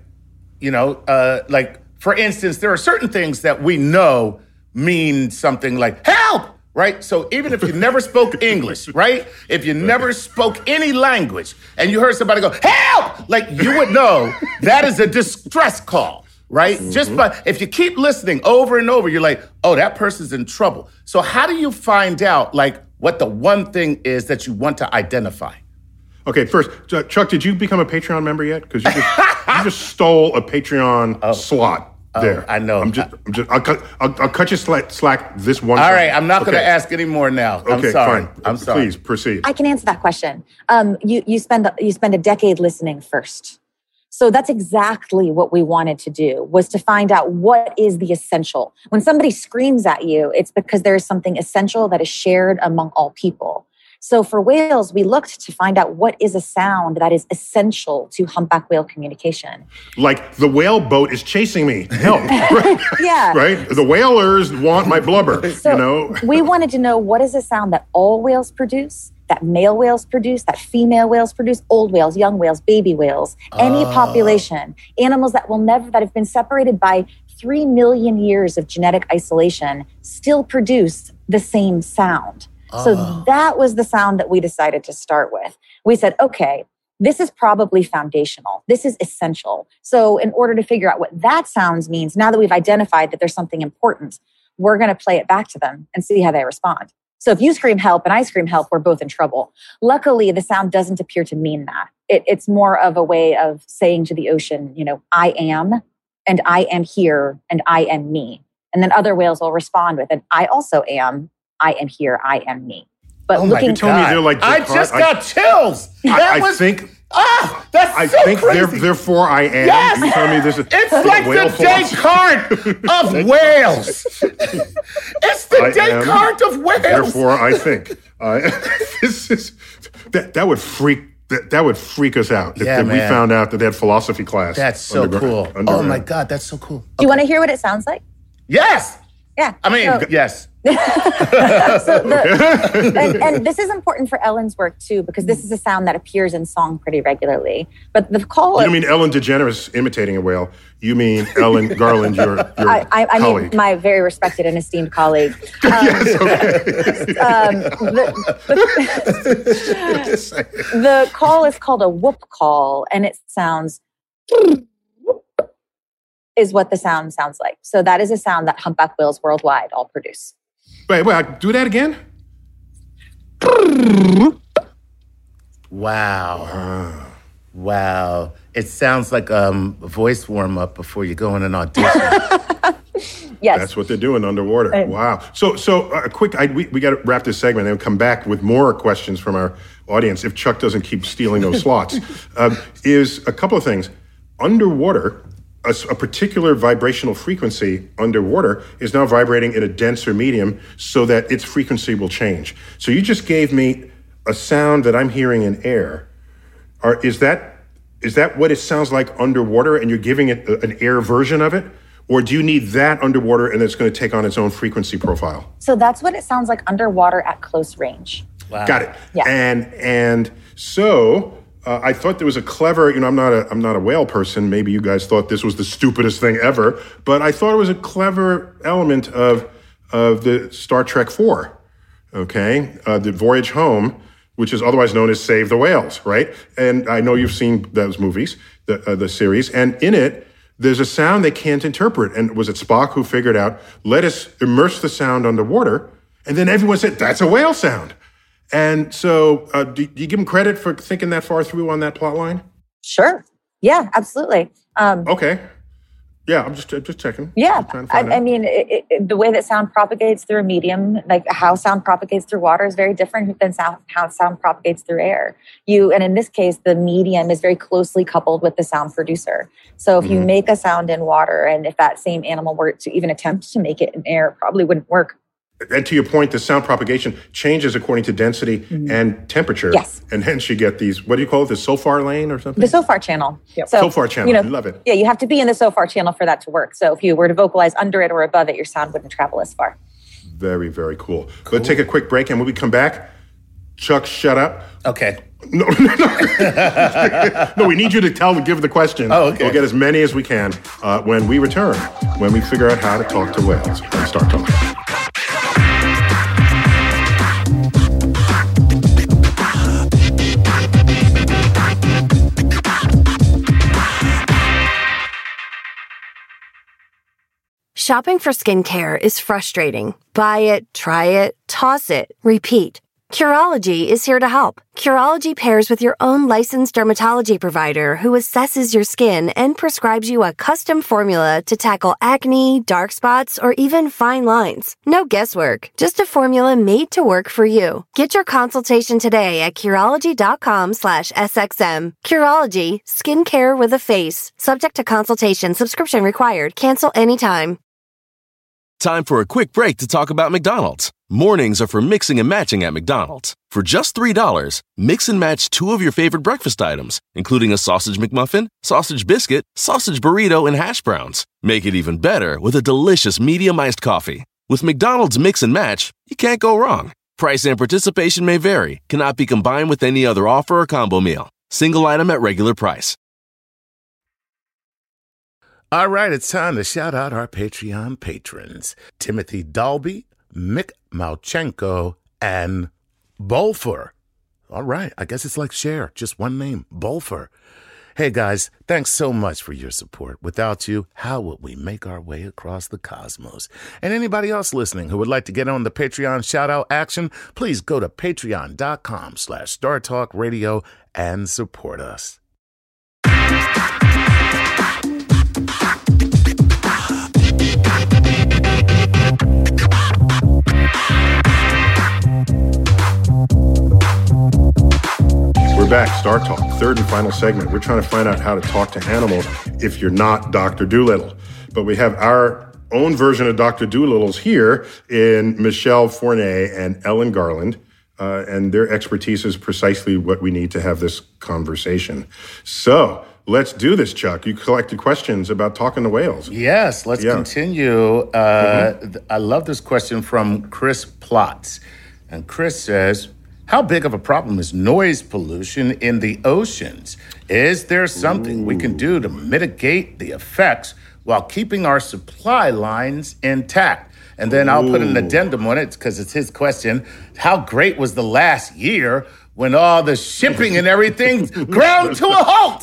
for instance, there are certain things that we know mean something like help. Right? So even if you never spoke English, right? If you never spoke any language and you heard somebody go, help! Like you would know that is a distress call, right? Just if you keep listening over and over, you're like, oh, that person's in trouble. So how do you find out like what the one thing is that you want to identify?
Okay, first, Chuck, did you become a Patreon member yet? Because you just stole a Patreon slot. There,
I know.
I'll cut you slack this one.
All right, I'm not going to ask any more now.
Okay,
I'm sorry.
Fine.
I'm sorry.
Please proceed.
I can answer that question. You spend a decade listening first, so that's exactly what we wanted to do, was to find out what is the essential. When somebody screams at you, it's because there is something essential that is shared among all people. So for whales, we looked to find out what is a sound that is essential to humpback whale communication.
Like the whale boat is chasing me. Help. Right?
Yeah.
Right? The whalers want my blubber,
So we wanted to know what is a sound that all whales produce, that male whales produce, that female whales produce, old whales, young whales, baby whales, any population, animals that have been separated by 3 million years of genetic isolation still produce the same sound. So that was the sound that we decided to start with. We said, okay, this is probably foundational. This is essential. So in order to figure out what that sounds means, now that we've identified that there's something important, we're going to play it back to them and see how they respond. So if you scream help and I scream help, we're both in trouble. Luckily, the sound doesn't appear to mean that. It's more of a way of saying to the ocean, I am, and I am here, and I am me. And then other whales will respond with, and I also am, I am here, I am me. But
looking, tell me they're like
I just got chills.
I think
crazy.
Therefore I am.
Yes.
You tell me this is
it's like the Descartes of whales. It's the Descartes of whales.
Therefore I think. This is that would freak. That would freak us out if we found out that they had philosophy class.
That's so cool. Oh my God, that's so cool.
Do you want to hear what it sounds like?
Yes.
Yeah.
I mean, yes.
and this is important for Ellen's work too, because this is a sound that appears in song pretty regularly. But the call.
You don't mean Ellen DeGeneres imitating a whale. You mean Ellen Garland, your
I
colleague.
mean my very respected and esteemed colleague. The call is called a whoop call, and it sounds. Is what the sound sounds like. So that is a sound that humpback whales worldwide all produce.
Wait, do that again?
Wow. Wow. It sounds like a voice warm-up before you go in an audition.
Yes.
That's what they're doing underwater. Wow. So quick, we got to wrap this segment and come back with more questions from our audience if Chuck doesn't keep stealing those slots. Is a couple of things. Underwater, a particular vibrational frequency underwater is now vibrating in a denser medium so that its frequency will change. So you just gave me a sound that I'm hearing in air. Is that what it sounds like underwater and you're giving it an air version of it? Or do you need that underwater and it's going to take on its own frequency profile?
So that's what it sounds like underwater at close range.
Wow.
Got it.
Yeah.
And so I thought there was a clever, I'm not a whale person. Maybe you guys thought this was the stupidest thing ever, but I thought it was a clever element of the Star Trek IV, okay? The Voyage Home, which is otherwise known as Save the Whales, right? And I know you've seen those movies, the series, and in it, there's a sound they can't interpret. And was it Spock who figured out, let us immerse the sound underwater, and then everyone said, that's a whale sound. And so do you give him credit for thinking that far through on that plot line?
Sure. Yeah, absolutely.
Okay. Yeah, I'm just checking.
Yeah.
I
mean, the way that sound propagates through a medium, like how sound propagates through water is very different than how sound propagates through air. And in this case, the medium is very closely coupled with the sound producer. So if you make a sound in water, and if that same animal were to even attempt to make it in air, it probably wouldn't work.
And to your point, the sound propagation changes according to density and temperature.
Yes.
And hence you get these, what do you call it, the SOFAR lane or something?
The SOFAR channel.
Yep.
So,
SOFAR channel, I love it.
Yeah, you have to be in the SOFAR channel for that to work. So if you were to vocalize under it or above it, your sound wouldn't travel as far.
Very, very cool. Let's take a quick break, and when we come back, Chuck, shut up.
Okay.
No, we need you to give the question.
Oh, okay.
We'll get as many as we can when we return, when we figure out how to talk to whales on Star Talk.
Shopping for skincare is frustrating. Buy it, try it, toss it, repeat. Curology is here to help. Curology pairs with your own licensed dermatology provider who assesses your skin and prescribes you a custom formula to tackle acne, dark spots, or even fine lines. No guesswork, just a formula made to work for you. Get your consultation today at Curology.com/SXM. Curology, skincare with a face. Subject to consultation, subscription required. Cancel anytime.
Time for a quick break to talk about McDonald's. Mornings are for mixing and matching at McDonald's. For just $3, mix and match 2 of your favorite breakfast items, including a sausage McMuffin, sausage biscuit, sausage burrito, and hash browns. Make it even better with a delicious medium iced coffee. With McDonald's Mix and Match, you can't go wrong. Price and participation may vary, cannot be combined with any other offer or combo meal. Single item at regular price.
All right, it's time to shout out our Patreon patrons. Timothy Dalby, Mick Malchenko, and Bolfer. All right, I guess it's like Cher, just one name, Bolfer. Hey guys, thanks so much for your support. Without you, how would we make our way across the cosmos? And anybody else listening who would like to get on the Patreon shout-out action, please go to patreon.com/StarTalkRadio and support us.
We're back, Star Talk, third and final segment. We're trying to find out how to talk to animals if you're not Dr. Dolittle. But we have our own version of Dr. Dolittle's here in Michelle Fournier and Ellen Garland. And their expertise is precisely what we need to have this conversation. So let's do this, Chuck. You collected questions about talking to whales.
Yes, let's continue. I love this question from Chris Plotz. And Chris says, how big of a problem is noise pollution in the oceans? Is there something we can do to mitigate the effects while keeping our supply lines intact? And then I'll put an addendum on it because it's his question. How great was the last year when all the shipping and everything ground to a halt?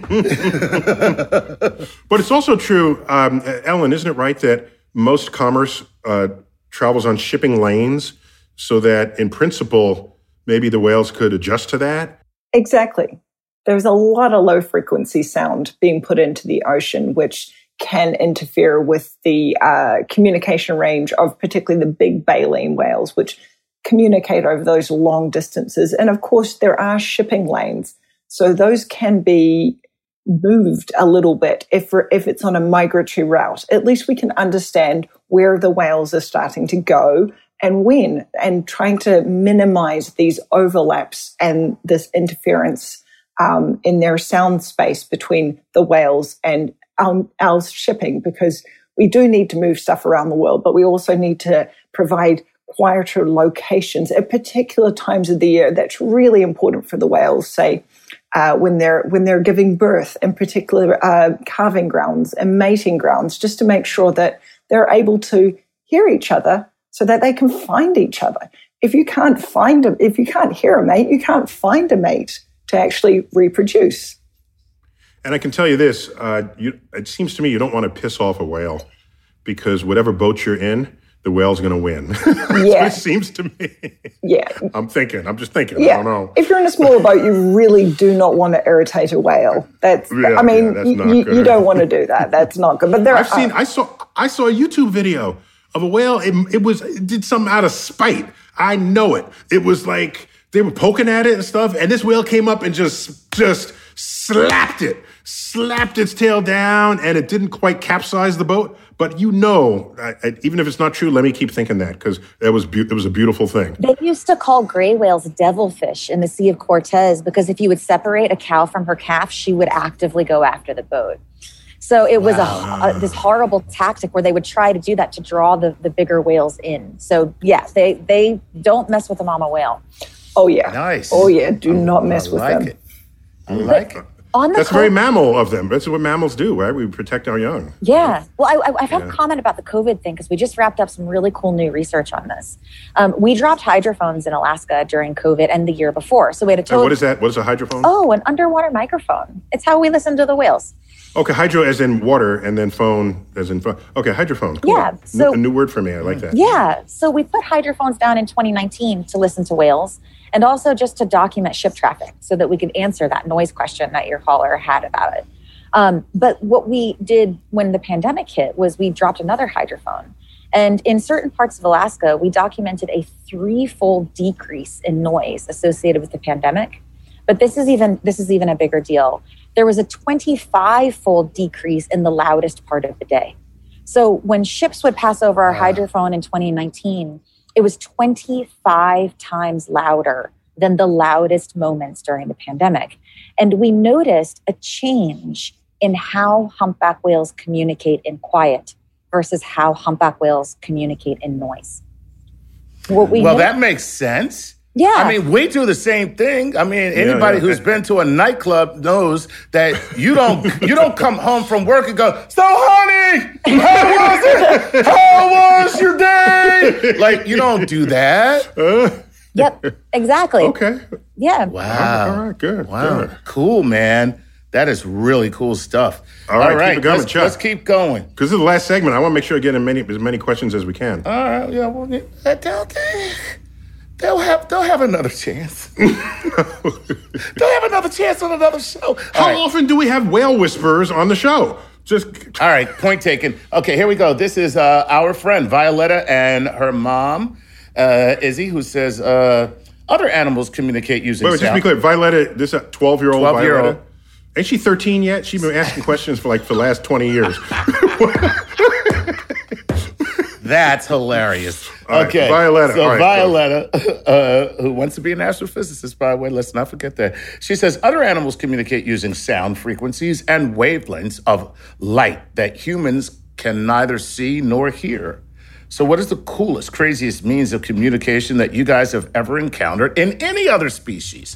But it's also true, Ellen, isn't it right that most commerce travels on shipping lanes so that in principle, maybe the whales could adjust to that?
Exactly. There's a lot of low frequency sound being put into the ocean, which can interfere with the communication range of particularly the big baleen whales, which communicate over those long distances. And of course, there are shipping lanes. So those can be moved a little bit if it's on a migratory route. At least we can understand where the whales are starting to go and when, and trying to minimize these overlaps and this interference in their sound space between the whales and our shipping, because we do need to move stuff around the world, but we also need to provide quieter locations at particular times of the year. That's really important for the whales, say when they're giving birth, in particular calving grounds and mating grounds, just to make sure that they're able to hear each other so that they can find each other. If you can't hear a mate, you can't find a mate to actually reproduce.
And I can tell you this, it seems to me you don't want to piss off a whale because whatever boat you're in, the whale's going to win.
Yeah.
It seems to me.
Yeah.
I'm just thinking,
yeah.
I don't know.
If you're in a small boat, you really do not want to irritate a whale. That's you don't want to do that. That's not good. But
I saw a YouTube video of a whale. It did something out of spite. I know it. It was like they were poking at it and stuff, and this whale came up and just slapped its tail down, and it didn't quite capsize the boat. But even if it's not true, let me keep thinking that, because it was a beautiful thing.
They used to call gray whales devilfish in the Sea of Cortez because if you would separate a cow from her calf, she would actively go after the boat. So it was this horrible tactic where they would try to do that to draw the bigger whales in. So yeah, they don't mess with the mama whale.
Oh yeah,
nice.
Oh yeah, do not mess with them.
I like it.
That's very mammal of them. That's what mammals do, right? We protect our young.
Yeah. Well, I've had a comment about the COVID thing because we just wrapped up some really cool new research on this. We dropped hydrophones in Alaska during COVID and the year before. So we had a total...
What is that? What is a hydrophone?
Oh, an underwater microphone. It's how we listen to the whales.
Okay, hydro as in water, and then phone as in phone. Okay, hydrophone. Cool.
Yeah. So,
a new word for me. I like that.
Yeah. So we put hydrophones down in 2019 to listen to whales and also just to document ship traffic so that we could answer that noise question that your caller had about it. But what we did when the pandemic hit was we dropped another hydrophone. And in certain parts of Alaska, we documented a 3-fold decrease in noise associated with the pandemic. But this is even a bigger deal. There was a 25-fold decrease in the loudest part of the day. So when ships would pass over our hydrophone in 2019, it was 25 times louder than the loudest moments during the pandemic. And we noticed a change in how humpback whales communicate in quiet versus how humpback whales communicate in noise.
That makes sense.
Yeah.
I mean, we do the same thing. I mean, anybody who's been to a nightclub knows that you don't come home from work and go, "So, honey, how was it? How was your day?" Like, you don't do that.
Yep, exactly.
Okay.
Yeah.
Wow.
All right, good.
Wow.
Good.
Cool, man. That is really cool stuff.
All right, keep it going, Chuck.
Let's keep going.
Because this is the last segment. I want to make sure I get in as many questions as we can.
All right, yeah, well, they'll have another chance. They'll have another chance on another show.
How often do we have whale whisperers on the show?
All right, point taken. Okay, here we go. This is our friend Violetta and her mom, Izzy, who says other animals communicate using sound.
Just to be clear, Violetta, this 12-year-old Violetta, ain't she 13 yet? She's been asking questions for the last 20 years.
That's hilarious.
All right,
Okay.
Violetta.
So
All right,
Violetta, who wants to be an astrophysicist, by the way, let's not forget that. She says other animals communicate using sound frequencies and wavelengths of light that humans can neither see nor hear. So what is the coolest, craziest means of communication that you guys have ever encountered in any other species?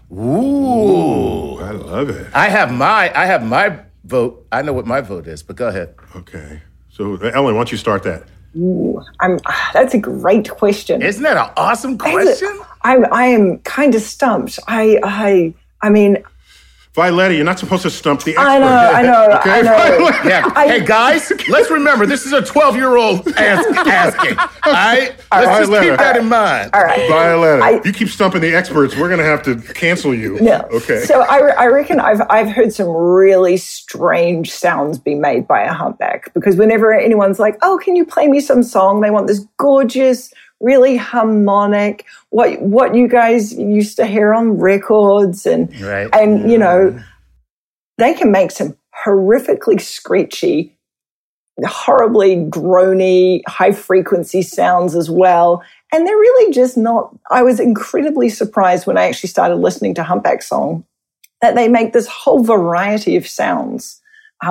Ooh.
I love it.
I have my vote. I know what my vote is, but go ahead.
Okay. So, Ellen, why don't you start that?
Ooh, that's a great question.
Isn't that an awesome question?
I am kind of stumped. I mean,
Violetta, you're not supposed to stump the expert.
I know.
Okay?
Yeah. Hey, guys, let's remember, this is a 12-year-old asking. All right? Let's just keep that in mind.
All right.
Violetta, if you keep stumping the experts, we're going to have to cancel you.
No.
Okay.
So I reckon I've heard some really strange sounds be made by a humpback, because whenever anyone's like, oh, can you play me some song? They want this gorgeous, really harmonic, what you guys used to hear on records, and you know, they can make some horrifically screechy, horribly groany, high frequency sounds as well. And they're really just not, I was incredibly surprised when I actually started listening to humpback song that they make this whole variety of sounds,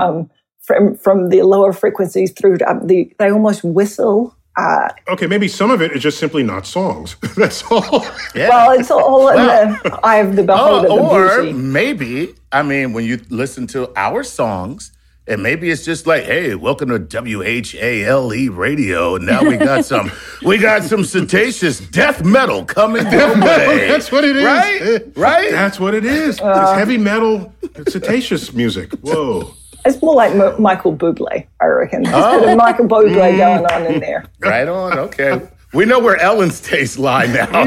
from the lower frequencies through to they almost whistle.
Okay, maybe some of it is just simply not songs. That's all.
Yeah.
Well, it's all in the eye of the beholder,
or
the beauty.
maybe, I mean, when you listen to our songs, and maybe it's just like, hey, welcome to WHALE radio, and now we got some Cretaceous death metal coming your way.
That's what it is.
Right?
That's what it is. It's heavy metal, Cretaceous music. Whoa.
It's more like Michael Bublé, I reckon. Just a bit of Michael Bublé going on in there.
Right on, okay. We know where Ellen's tastes lie now.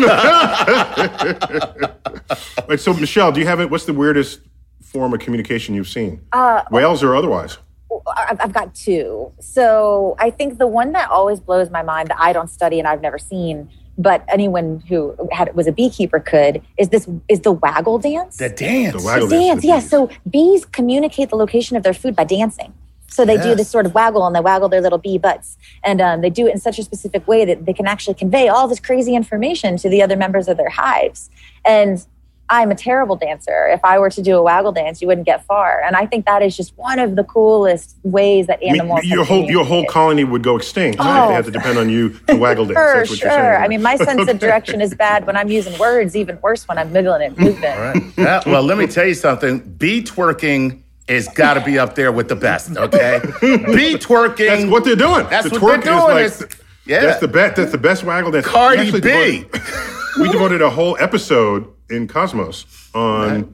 Wait, so Michelle, do you have it? What's the weirdest form of communication you've seen? Whales or otherwise?
I've got two. So I think the one that always blows my mind that I don't study and I've never seen, but anyone who was a beekeeper could, is the waggle dance.
The dance.
The waggle
dance, yeah. So bees communicate the location of their food by dancing. So they do this sort of waggle, and they waggle their little bee butts. And they do it in such a specific way that they can actually convey all this crazy information to the other members of their hives. And I'm a terrible dancer. If I were to do a waggle dance, you wouldn't get far. And I think that is just one of the coolest ways that animals
your whole colony would go extinct if they had to depend on you to waggle dance.
For
That's what
sure.
you're saying.
I mean, my sense of direction is bad when I'm using words, even worse when I'm middling and moving.
All right. Yeah, well, let me tell you something. Bee twerking is got to be up there with the best, okay? Bee twerking.
That's what they're doing.
That's
the
what
twerk
they're doing.
is like, that's the best waggle dance.
Cardi B.
We devoted a whole episode in Cosmos on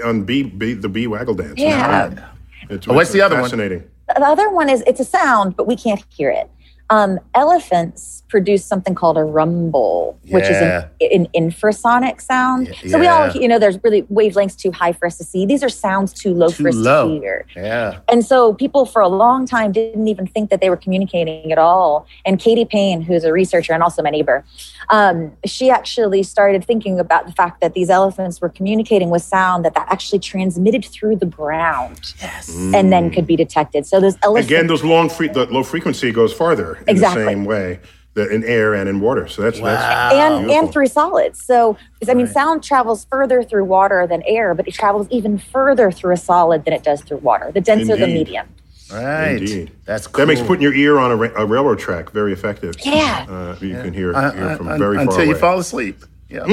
the bee waggle dance.
Yeah.
What's the other
fascinating.
one?
The other one is, it's a sound, but we can't hear it. Elephants produce something called a rumble, which is an infrasonic sound. Yeah. So we all, there's really wavelengths too high for us to see. These are sounds too low for us to hear.
Yeah.
And so people for a long time didn't even think that they were communicating at all. And Katie Payne, who's a researcher and also my neighbor, she actually started thinking about the fact that these elephants were communicating with sound that actually transmitted through the ground.
Yes.
And then could be detected. So those elephants...
Again, the low frequency goes farther in the same way in air and in water. So that's
and through solids. So, sound travels further through water than air, but it travels even further through a solid than it does through water. The denser the medium.
Right.
Indeed.
That's cool.
That makes putting your ear on a railroad track very effective.
Yeah.
You can hear from very far away.
Until you fall asleep. Yeah.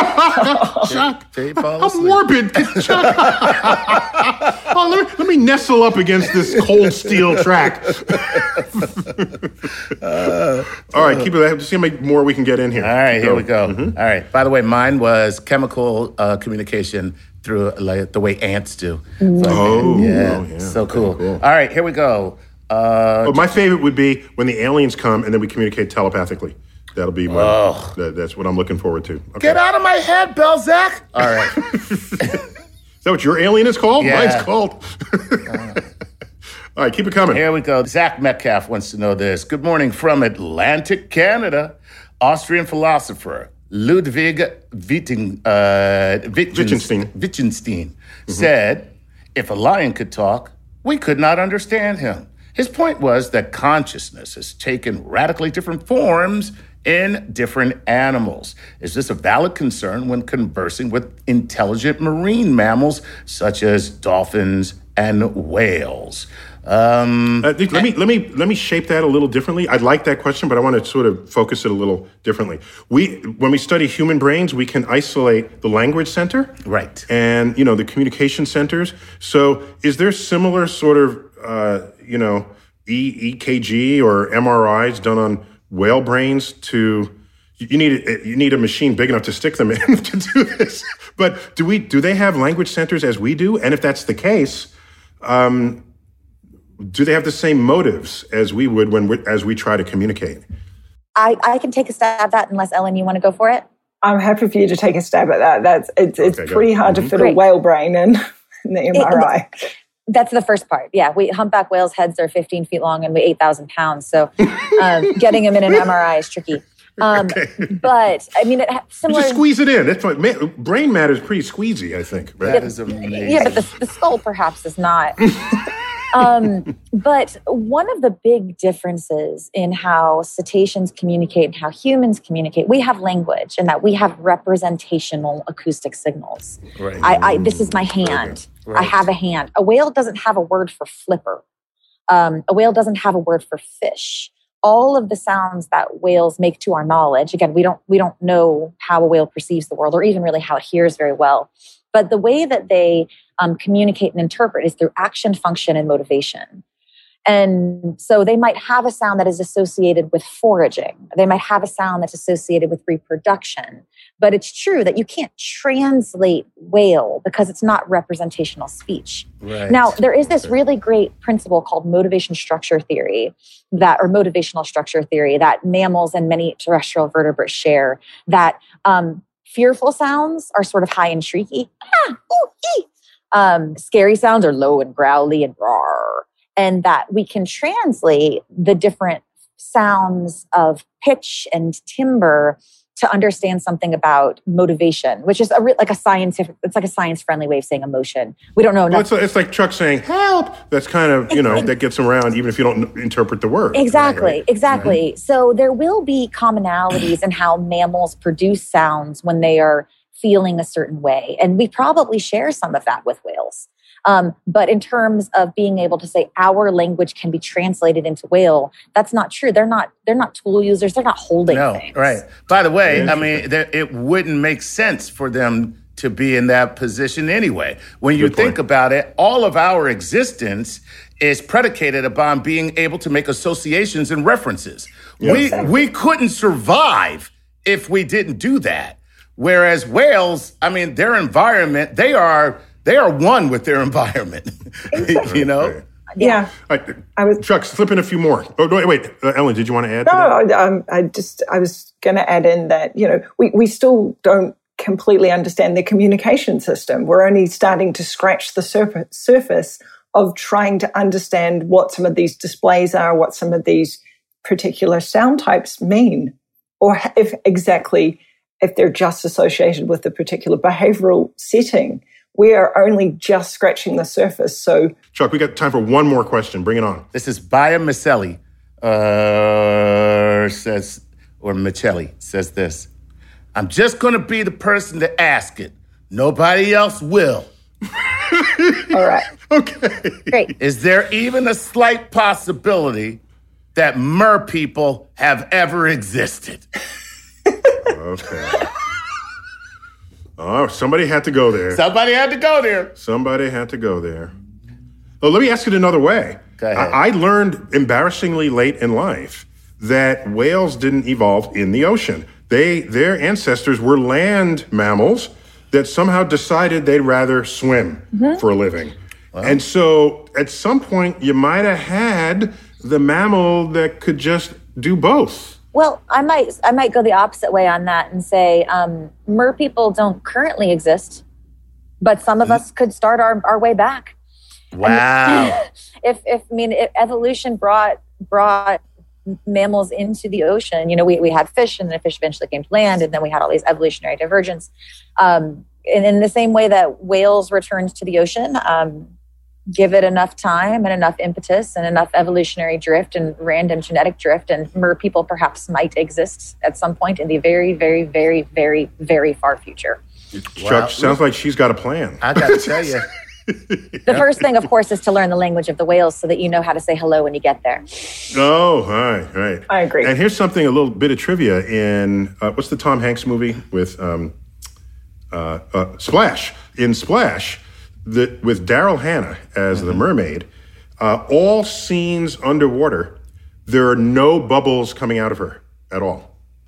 Chuck, how morbid. Chuck. Let me nestle up against this cold steel track. All right, keep it. Let's see how many more we can get in here.
All right, here we go. Mm-hmm. All right. By the way, mine was chemical communication through the way ants do.
Yeah.
So cool. All right, here we go.
My favorite would be when the aliens come and then we communicate telepathically. That'll be that's what I'm looking forward to. Okay.
Get out of my head, Belzac. All right.
Is that what your alien is called?
Yeah.
Mine's called. All right, keep it coming.
Here we go. Zach Metcalf wants to know this. Good morning from Atlantic Canada. Austrian philosopher Ludwig Wittgenstein said, if a lion could talk, we could not understand him. His point was that consciousness has taken radically different forms in different animals. Is this a valid concern when conversing with intelligent marine mammals such as dolphins and whales?
Let me shape that a little differently. I like that question, but I want to sort of focus it a little differently. When we study human brains, we can isolate the language center,
right,
and the communication centers. So, is there similar sort of EKG or MRIs done on whale brains to? You need a machine big enough to stick them in to do this. But do they have language centers as we do? And if that's the case, do they have the same motives as we would as we try to communicate?
I can take a stab at that unless, Ellen, you want to go for it?
I'm happy for you to take a stab at that. It's pretty hard to fit a whale brain in the MRI.
That's the first part. Yeah, humpback whales' heads are 15 feet long and weigh 8,000 pounds. So getting them in an MRI is tricky. But I mean, similar.
Just squeeze it in. That's what brain matter is pretty squeezy, I think. Right?
That is amazing.
Yeah, but the skull perhaps is not. But one of the big differences in how cetaceans communicate and how humans communicate, we have language and that we have representational acoustic signals.
Right.
This is my hand.
Right.
I have a hand. A whale doesn't have a word for flipper. A whale doesn't have a word for fish. All of the sounds that whales make, to our knowledge, again, we don't know how a whale perceives the world or even really how it hears very well. But the way that they communicate and interpret is through action, function, and motivation. And so they might have a sound that is associated with foraging. They might have a sound that's associated with reproduction. But it's true that you can't translate whale because it's not representational speech.
Right.
Now, there is this really great principle called motivation structure theory or motivational structure theory that mammals and many terrestrial vertebrates share, that fearful sounds are sort of high and shrieky. Scary sounds are low and growly and roar. And that we can translate the different sounds of pitch and timbre to understand something about motivation, which is like a science-friendly way of saying emotion. We don't know.
Well, it's like Chuck saying, help. That's kind of, that gets around even if you don't interpret the word.
Exactly. Mm-hmm. So there will be commonalities in how mammals produce sounds when they are feeling a certain way. And we probably share some of that with whales. But in terms of being able to say our language can be translated into whale, that's not true. They're not tool users. They're not holding things.
Right. By the way, I mean, it wouldn't make sense for them to be in that position anyway. When you think about it, all of our existence is predicated upon being able to make associations and references. Yeah. We couldn't survive if we didn't do that. Whereas whales, I mean, their environment, they are one with their environment,
Yeah.
Chuck, slip in a few more. Oh, wait. Ellen, did you want to add to
that? I was going to add in that, we still don't completely understand their communication system. We're only starting to scratch the surface of trying to understand what some of these displays are, what some of these particular sound types mean, or if they're just associated with a particular behavioral setting. We are only just scratching the surface. So,
Chuck, we got time for one more question. Bring it on.
This is Baya Miceli says this. I'm just going to be the person to ask it. Nobody else will.
All right.
Okay.
Great.
Is there even a slight possibility that mer people have ever existed?
Okay. Oh, somebody had to go there.
Somebody had to go there.
Oh, let me ask it another way.
Go ahead.
I learned embarrassingly late in life that whales didn't evolve in the ocean. Their ancestors were land mammals that somehow decided they'd rather swim for a living. Wow. And so at some point, you might have had the mammal that could just do both.
Well, I might go the opposite way on that and say mer people don't currently exist, but some of us could start our way back.
Wow!
If evolution brought mammals into the ocean, we had fish, and then fish eventually came to land, and then we had all these evolutionary divergence. And in the same way that whales returned to the ocean, give it enough time and enough impetus and enough evolutionary drift and random genetic drift, and mer people perhaps might exist at some point in the very, very, very, very, very far future.
Chuck, sounds like she's got a plan.
I got to tell you.
The first thing, of course, is to learn the language of the whales so that you know how to say hello when you get there.
Oh, right.
I agree.
And here's something, a little bit of trivia in, what's the Tom Hanks movie with Splash? In Splash, with Daryl Hannah as the mermaid, all scenes underwater, there are no bubbles coming out of her at all.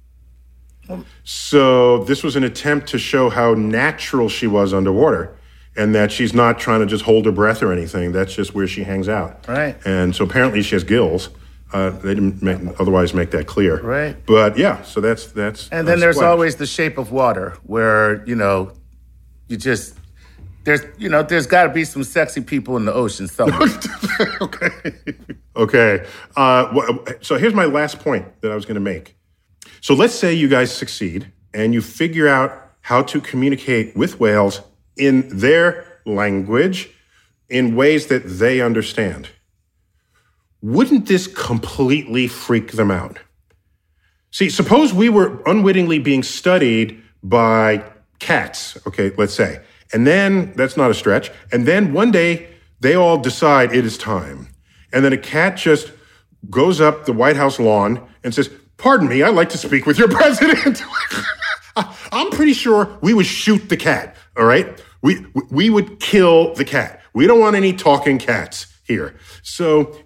So this was an attempt to show how natural she was underwater, and that she's not trying to just hold her breath or anything. That's just where she hangs out.
Right.
And so apparently she has gills. They didn't otherwise make that clear.
Right.
But yeah, so that's.
And then there's always the shape of water, where you just there's got to be some sexy people in the ocean somewhere.
Okay. So here's my last point that I was going to make. So let's say you guys succeed and you figure out how to communicate with whales in their language in ways that they understand. Wouldn't this completely freak them out? See, suppose we were unwittingly being studied by cats, okay, let's say. And then, that's not a stretch, and then one day they all decide it is time. And then a cat just goes up the White House lawn and says, "Pardon me, I'd like to speak with your president." I'm pretty sure we would shoot the cat, all right? We would kill the cat. We don't want any talking cats here. So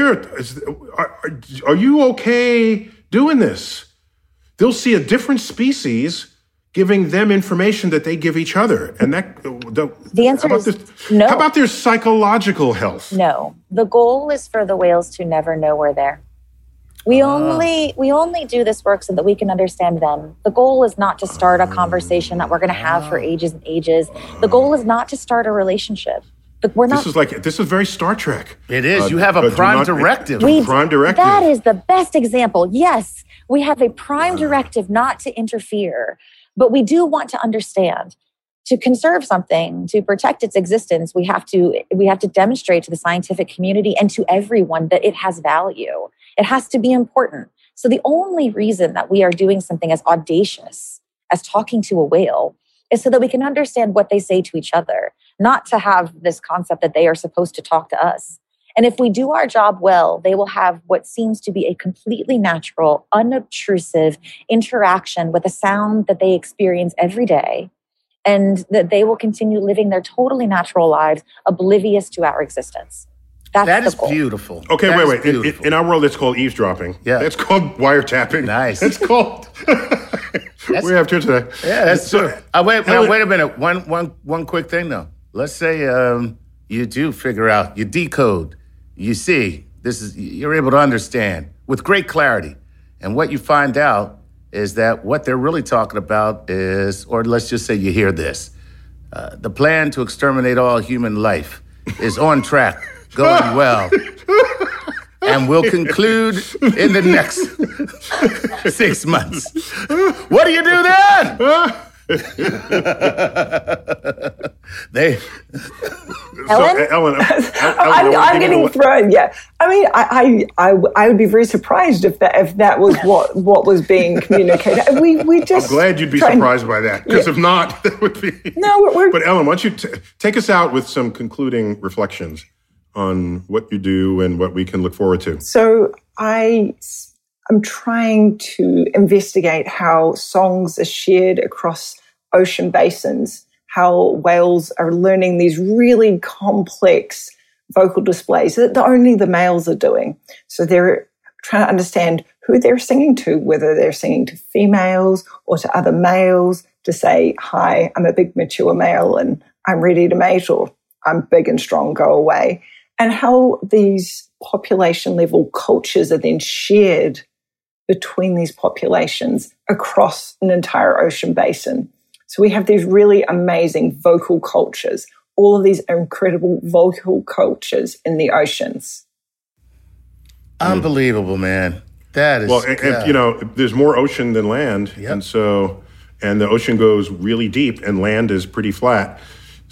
are you okay doing this? They'll see a different species giving them information that they give each other. And
the answer is no.
How about their psychological health?
No. The goal is for the whales to never know we're there. We only do this work so that we can understand them. The goal is not to start a conversation that we're going to have for ages and ages. The goal is not to start a relationship.
This is very Star Trek.
It is. You have a prime directive.
Prime directive.
That is the best example. Yes, we have a prime directive not to interfere, but we do want to understand. To conserve something, to protect its existence, we have to demonstrate to the scientific community and to everyone that it has value. It has to be important. So the only reason that we are doing something as audacious as talking to a whale is so that we can understand what they say to each other, not to have this concept that they are supposed to talk to us. And if we do our job well, they will have what seems to be a completely natural, unobtrusive interaction with a sound that they experience every day, and that they will continue living their totally natural lives, oblivious to our existence.
That is beautiful.
Okay, wait. In our world, it's called eavesdropping.
Yeah.
It's called wiretapping.
Nice.
It's called... we have two today.
Yeah, that's true. Wait a minute. One quick thing, though. Let's say you do figure out, you decode, you see, you're able to understand with great clarity. And what you find out is that what they're really talking about is, or let's just say you hear this, the plan to exterminate all human life is on track, going well, and will conclude in the next 6 months. What do you do then?
Ellen,
I'm getting thrown. Yeah, I mean, I would be very surprised if that was what was being communicated. We just.
I'm glad you'd be surprised by that, because if not, that would be.
No,
But Ellen, why don't you take us out with some concluding reflections on what you do and what we can look forward to.
So I'm trying to investigate how songs are shared across ocean basins, how whales are learning these really complex vocal displays that only the males are doing. So they're trying to understand who they're singing to, whether they're singing to females or to other males, to say, "Hi, I'm a big mature male and I'm ready to mate," or "I'm big and strong, go away." And how these population level cultures are then shared between these populations across an entire ocean basin. So we have these really amazing vocal cultures, all of these incredible vocal cultures in the oceans.
Unbelievable, man. That is...
Well, and, there's more ocean than land.
Yep.
And the ocean goes really deep and land is pretty flat.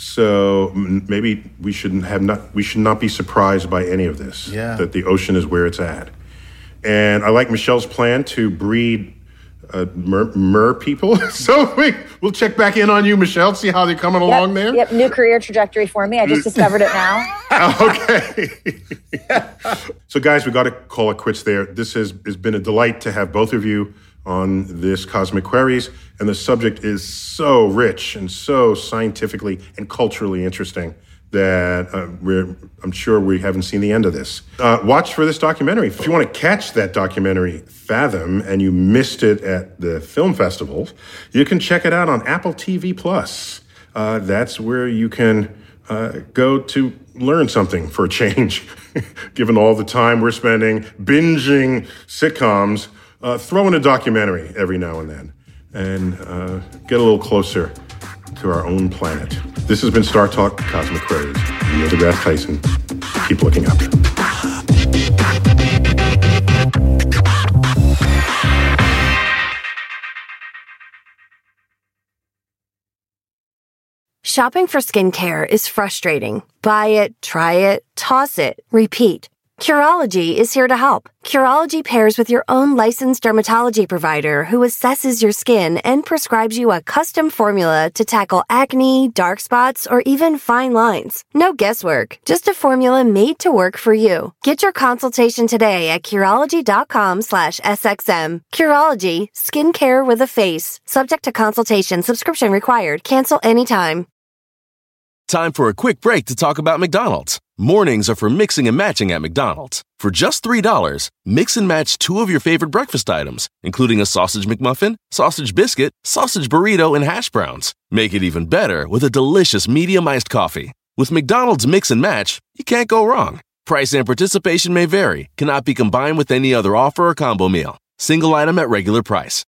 So maybe we should not be surprised by any of this.
Yeah.
That the ocean is where it's at. And I like Michelle's plan to breed mer people. So we'll check back in on you, Michelle, see how they're coming along there.
Yep, new career trajectory for me. I just discovered it now.
Okay. So guys, we got to call it quits there. This has been a delight to have both of you on this Cosmic Queries, and the subject is so rich and so scientifically and culturally interesting that I'm sure we haven't seen the end of this. Watch for this documentary. If you want to catch that documentary, Fathom, and you missed it at the film festivals, you can check it out on Apple TV+. That's where you can go to learn something for a change. Given all the time we're spending binging sitcoms, throw in a documentary every now and then and get a little closer to our own planet. This has been Star Talk Cosmic Queries. Neil deGrasse Tyson. Keep looking up.
Shopping for skincare is frustrating. Buy it, try it, toss it, repeat. Curology is here to help. Curology pairs with your own licensed dermatology provider who assesses your skin and prescribes you a custom formula to tackle acne, dark spots, or even fine lines. No guesswork, just a formula made to work for you. Get your consultation today at Curology.com/SXM. Curology, skincare with a face. Subject to consultation, subscription required. Cancel anytime.
Time for a quick break to talk about McDonald's. Mornings are for mixing and matching at McDonald's. For just $3, mix and match 2 of your favorite breakfast items, including a sausage McMuffin, sausage biscuit, sausage burrito, and hash browns. Make it even better with a delicious medium iced coffee. With McDonald's Mix and Match, you can't go wrong. Price and participation may vary, cannot be combined with any other offer or combo meal. Single item at regular price.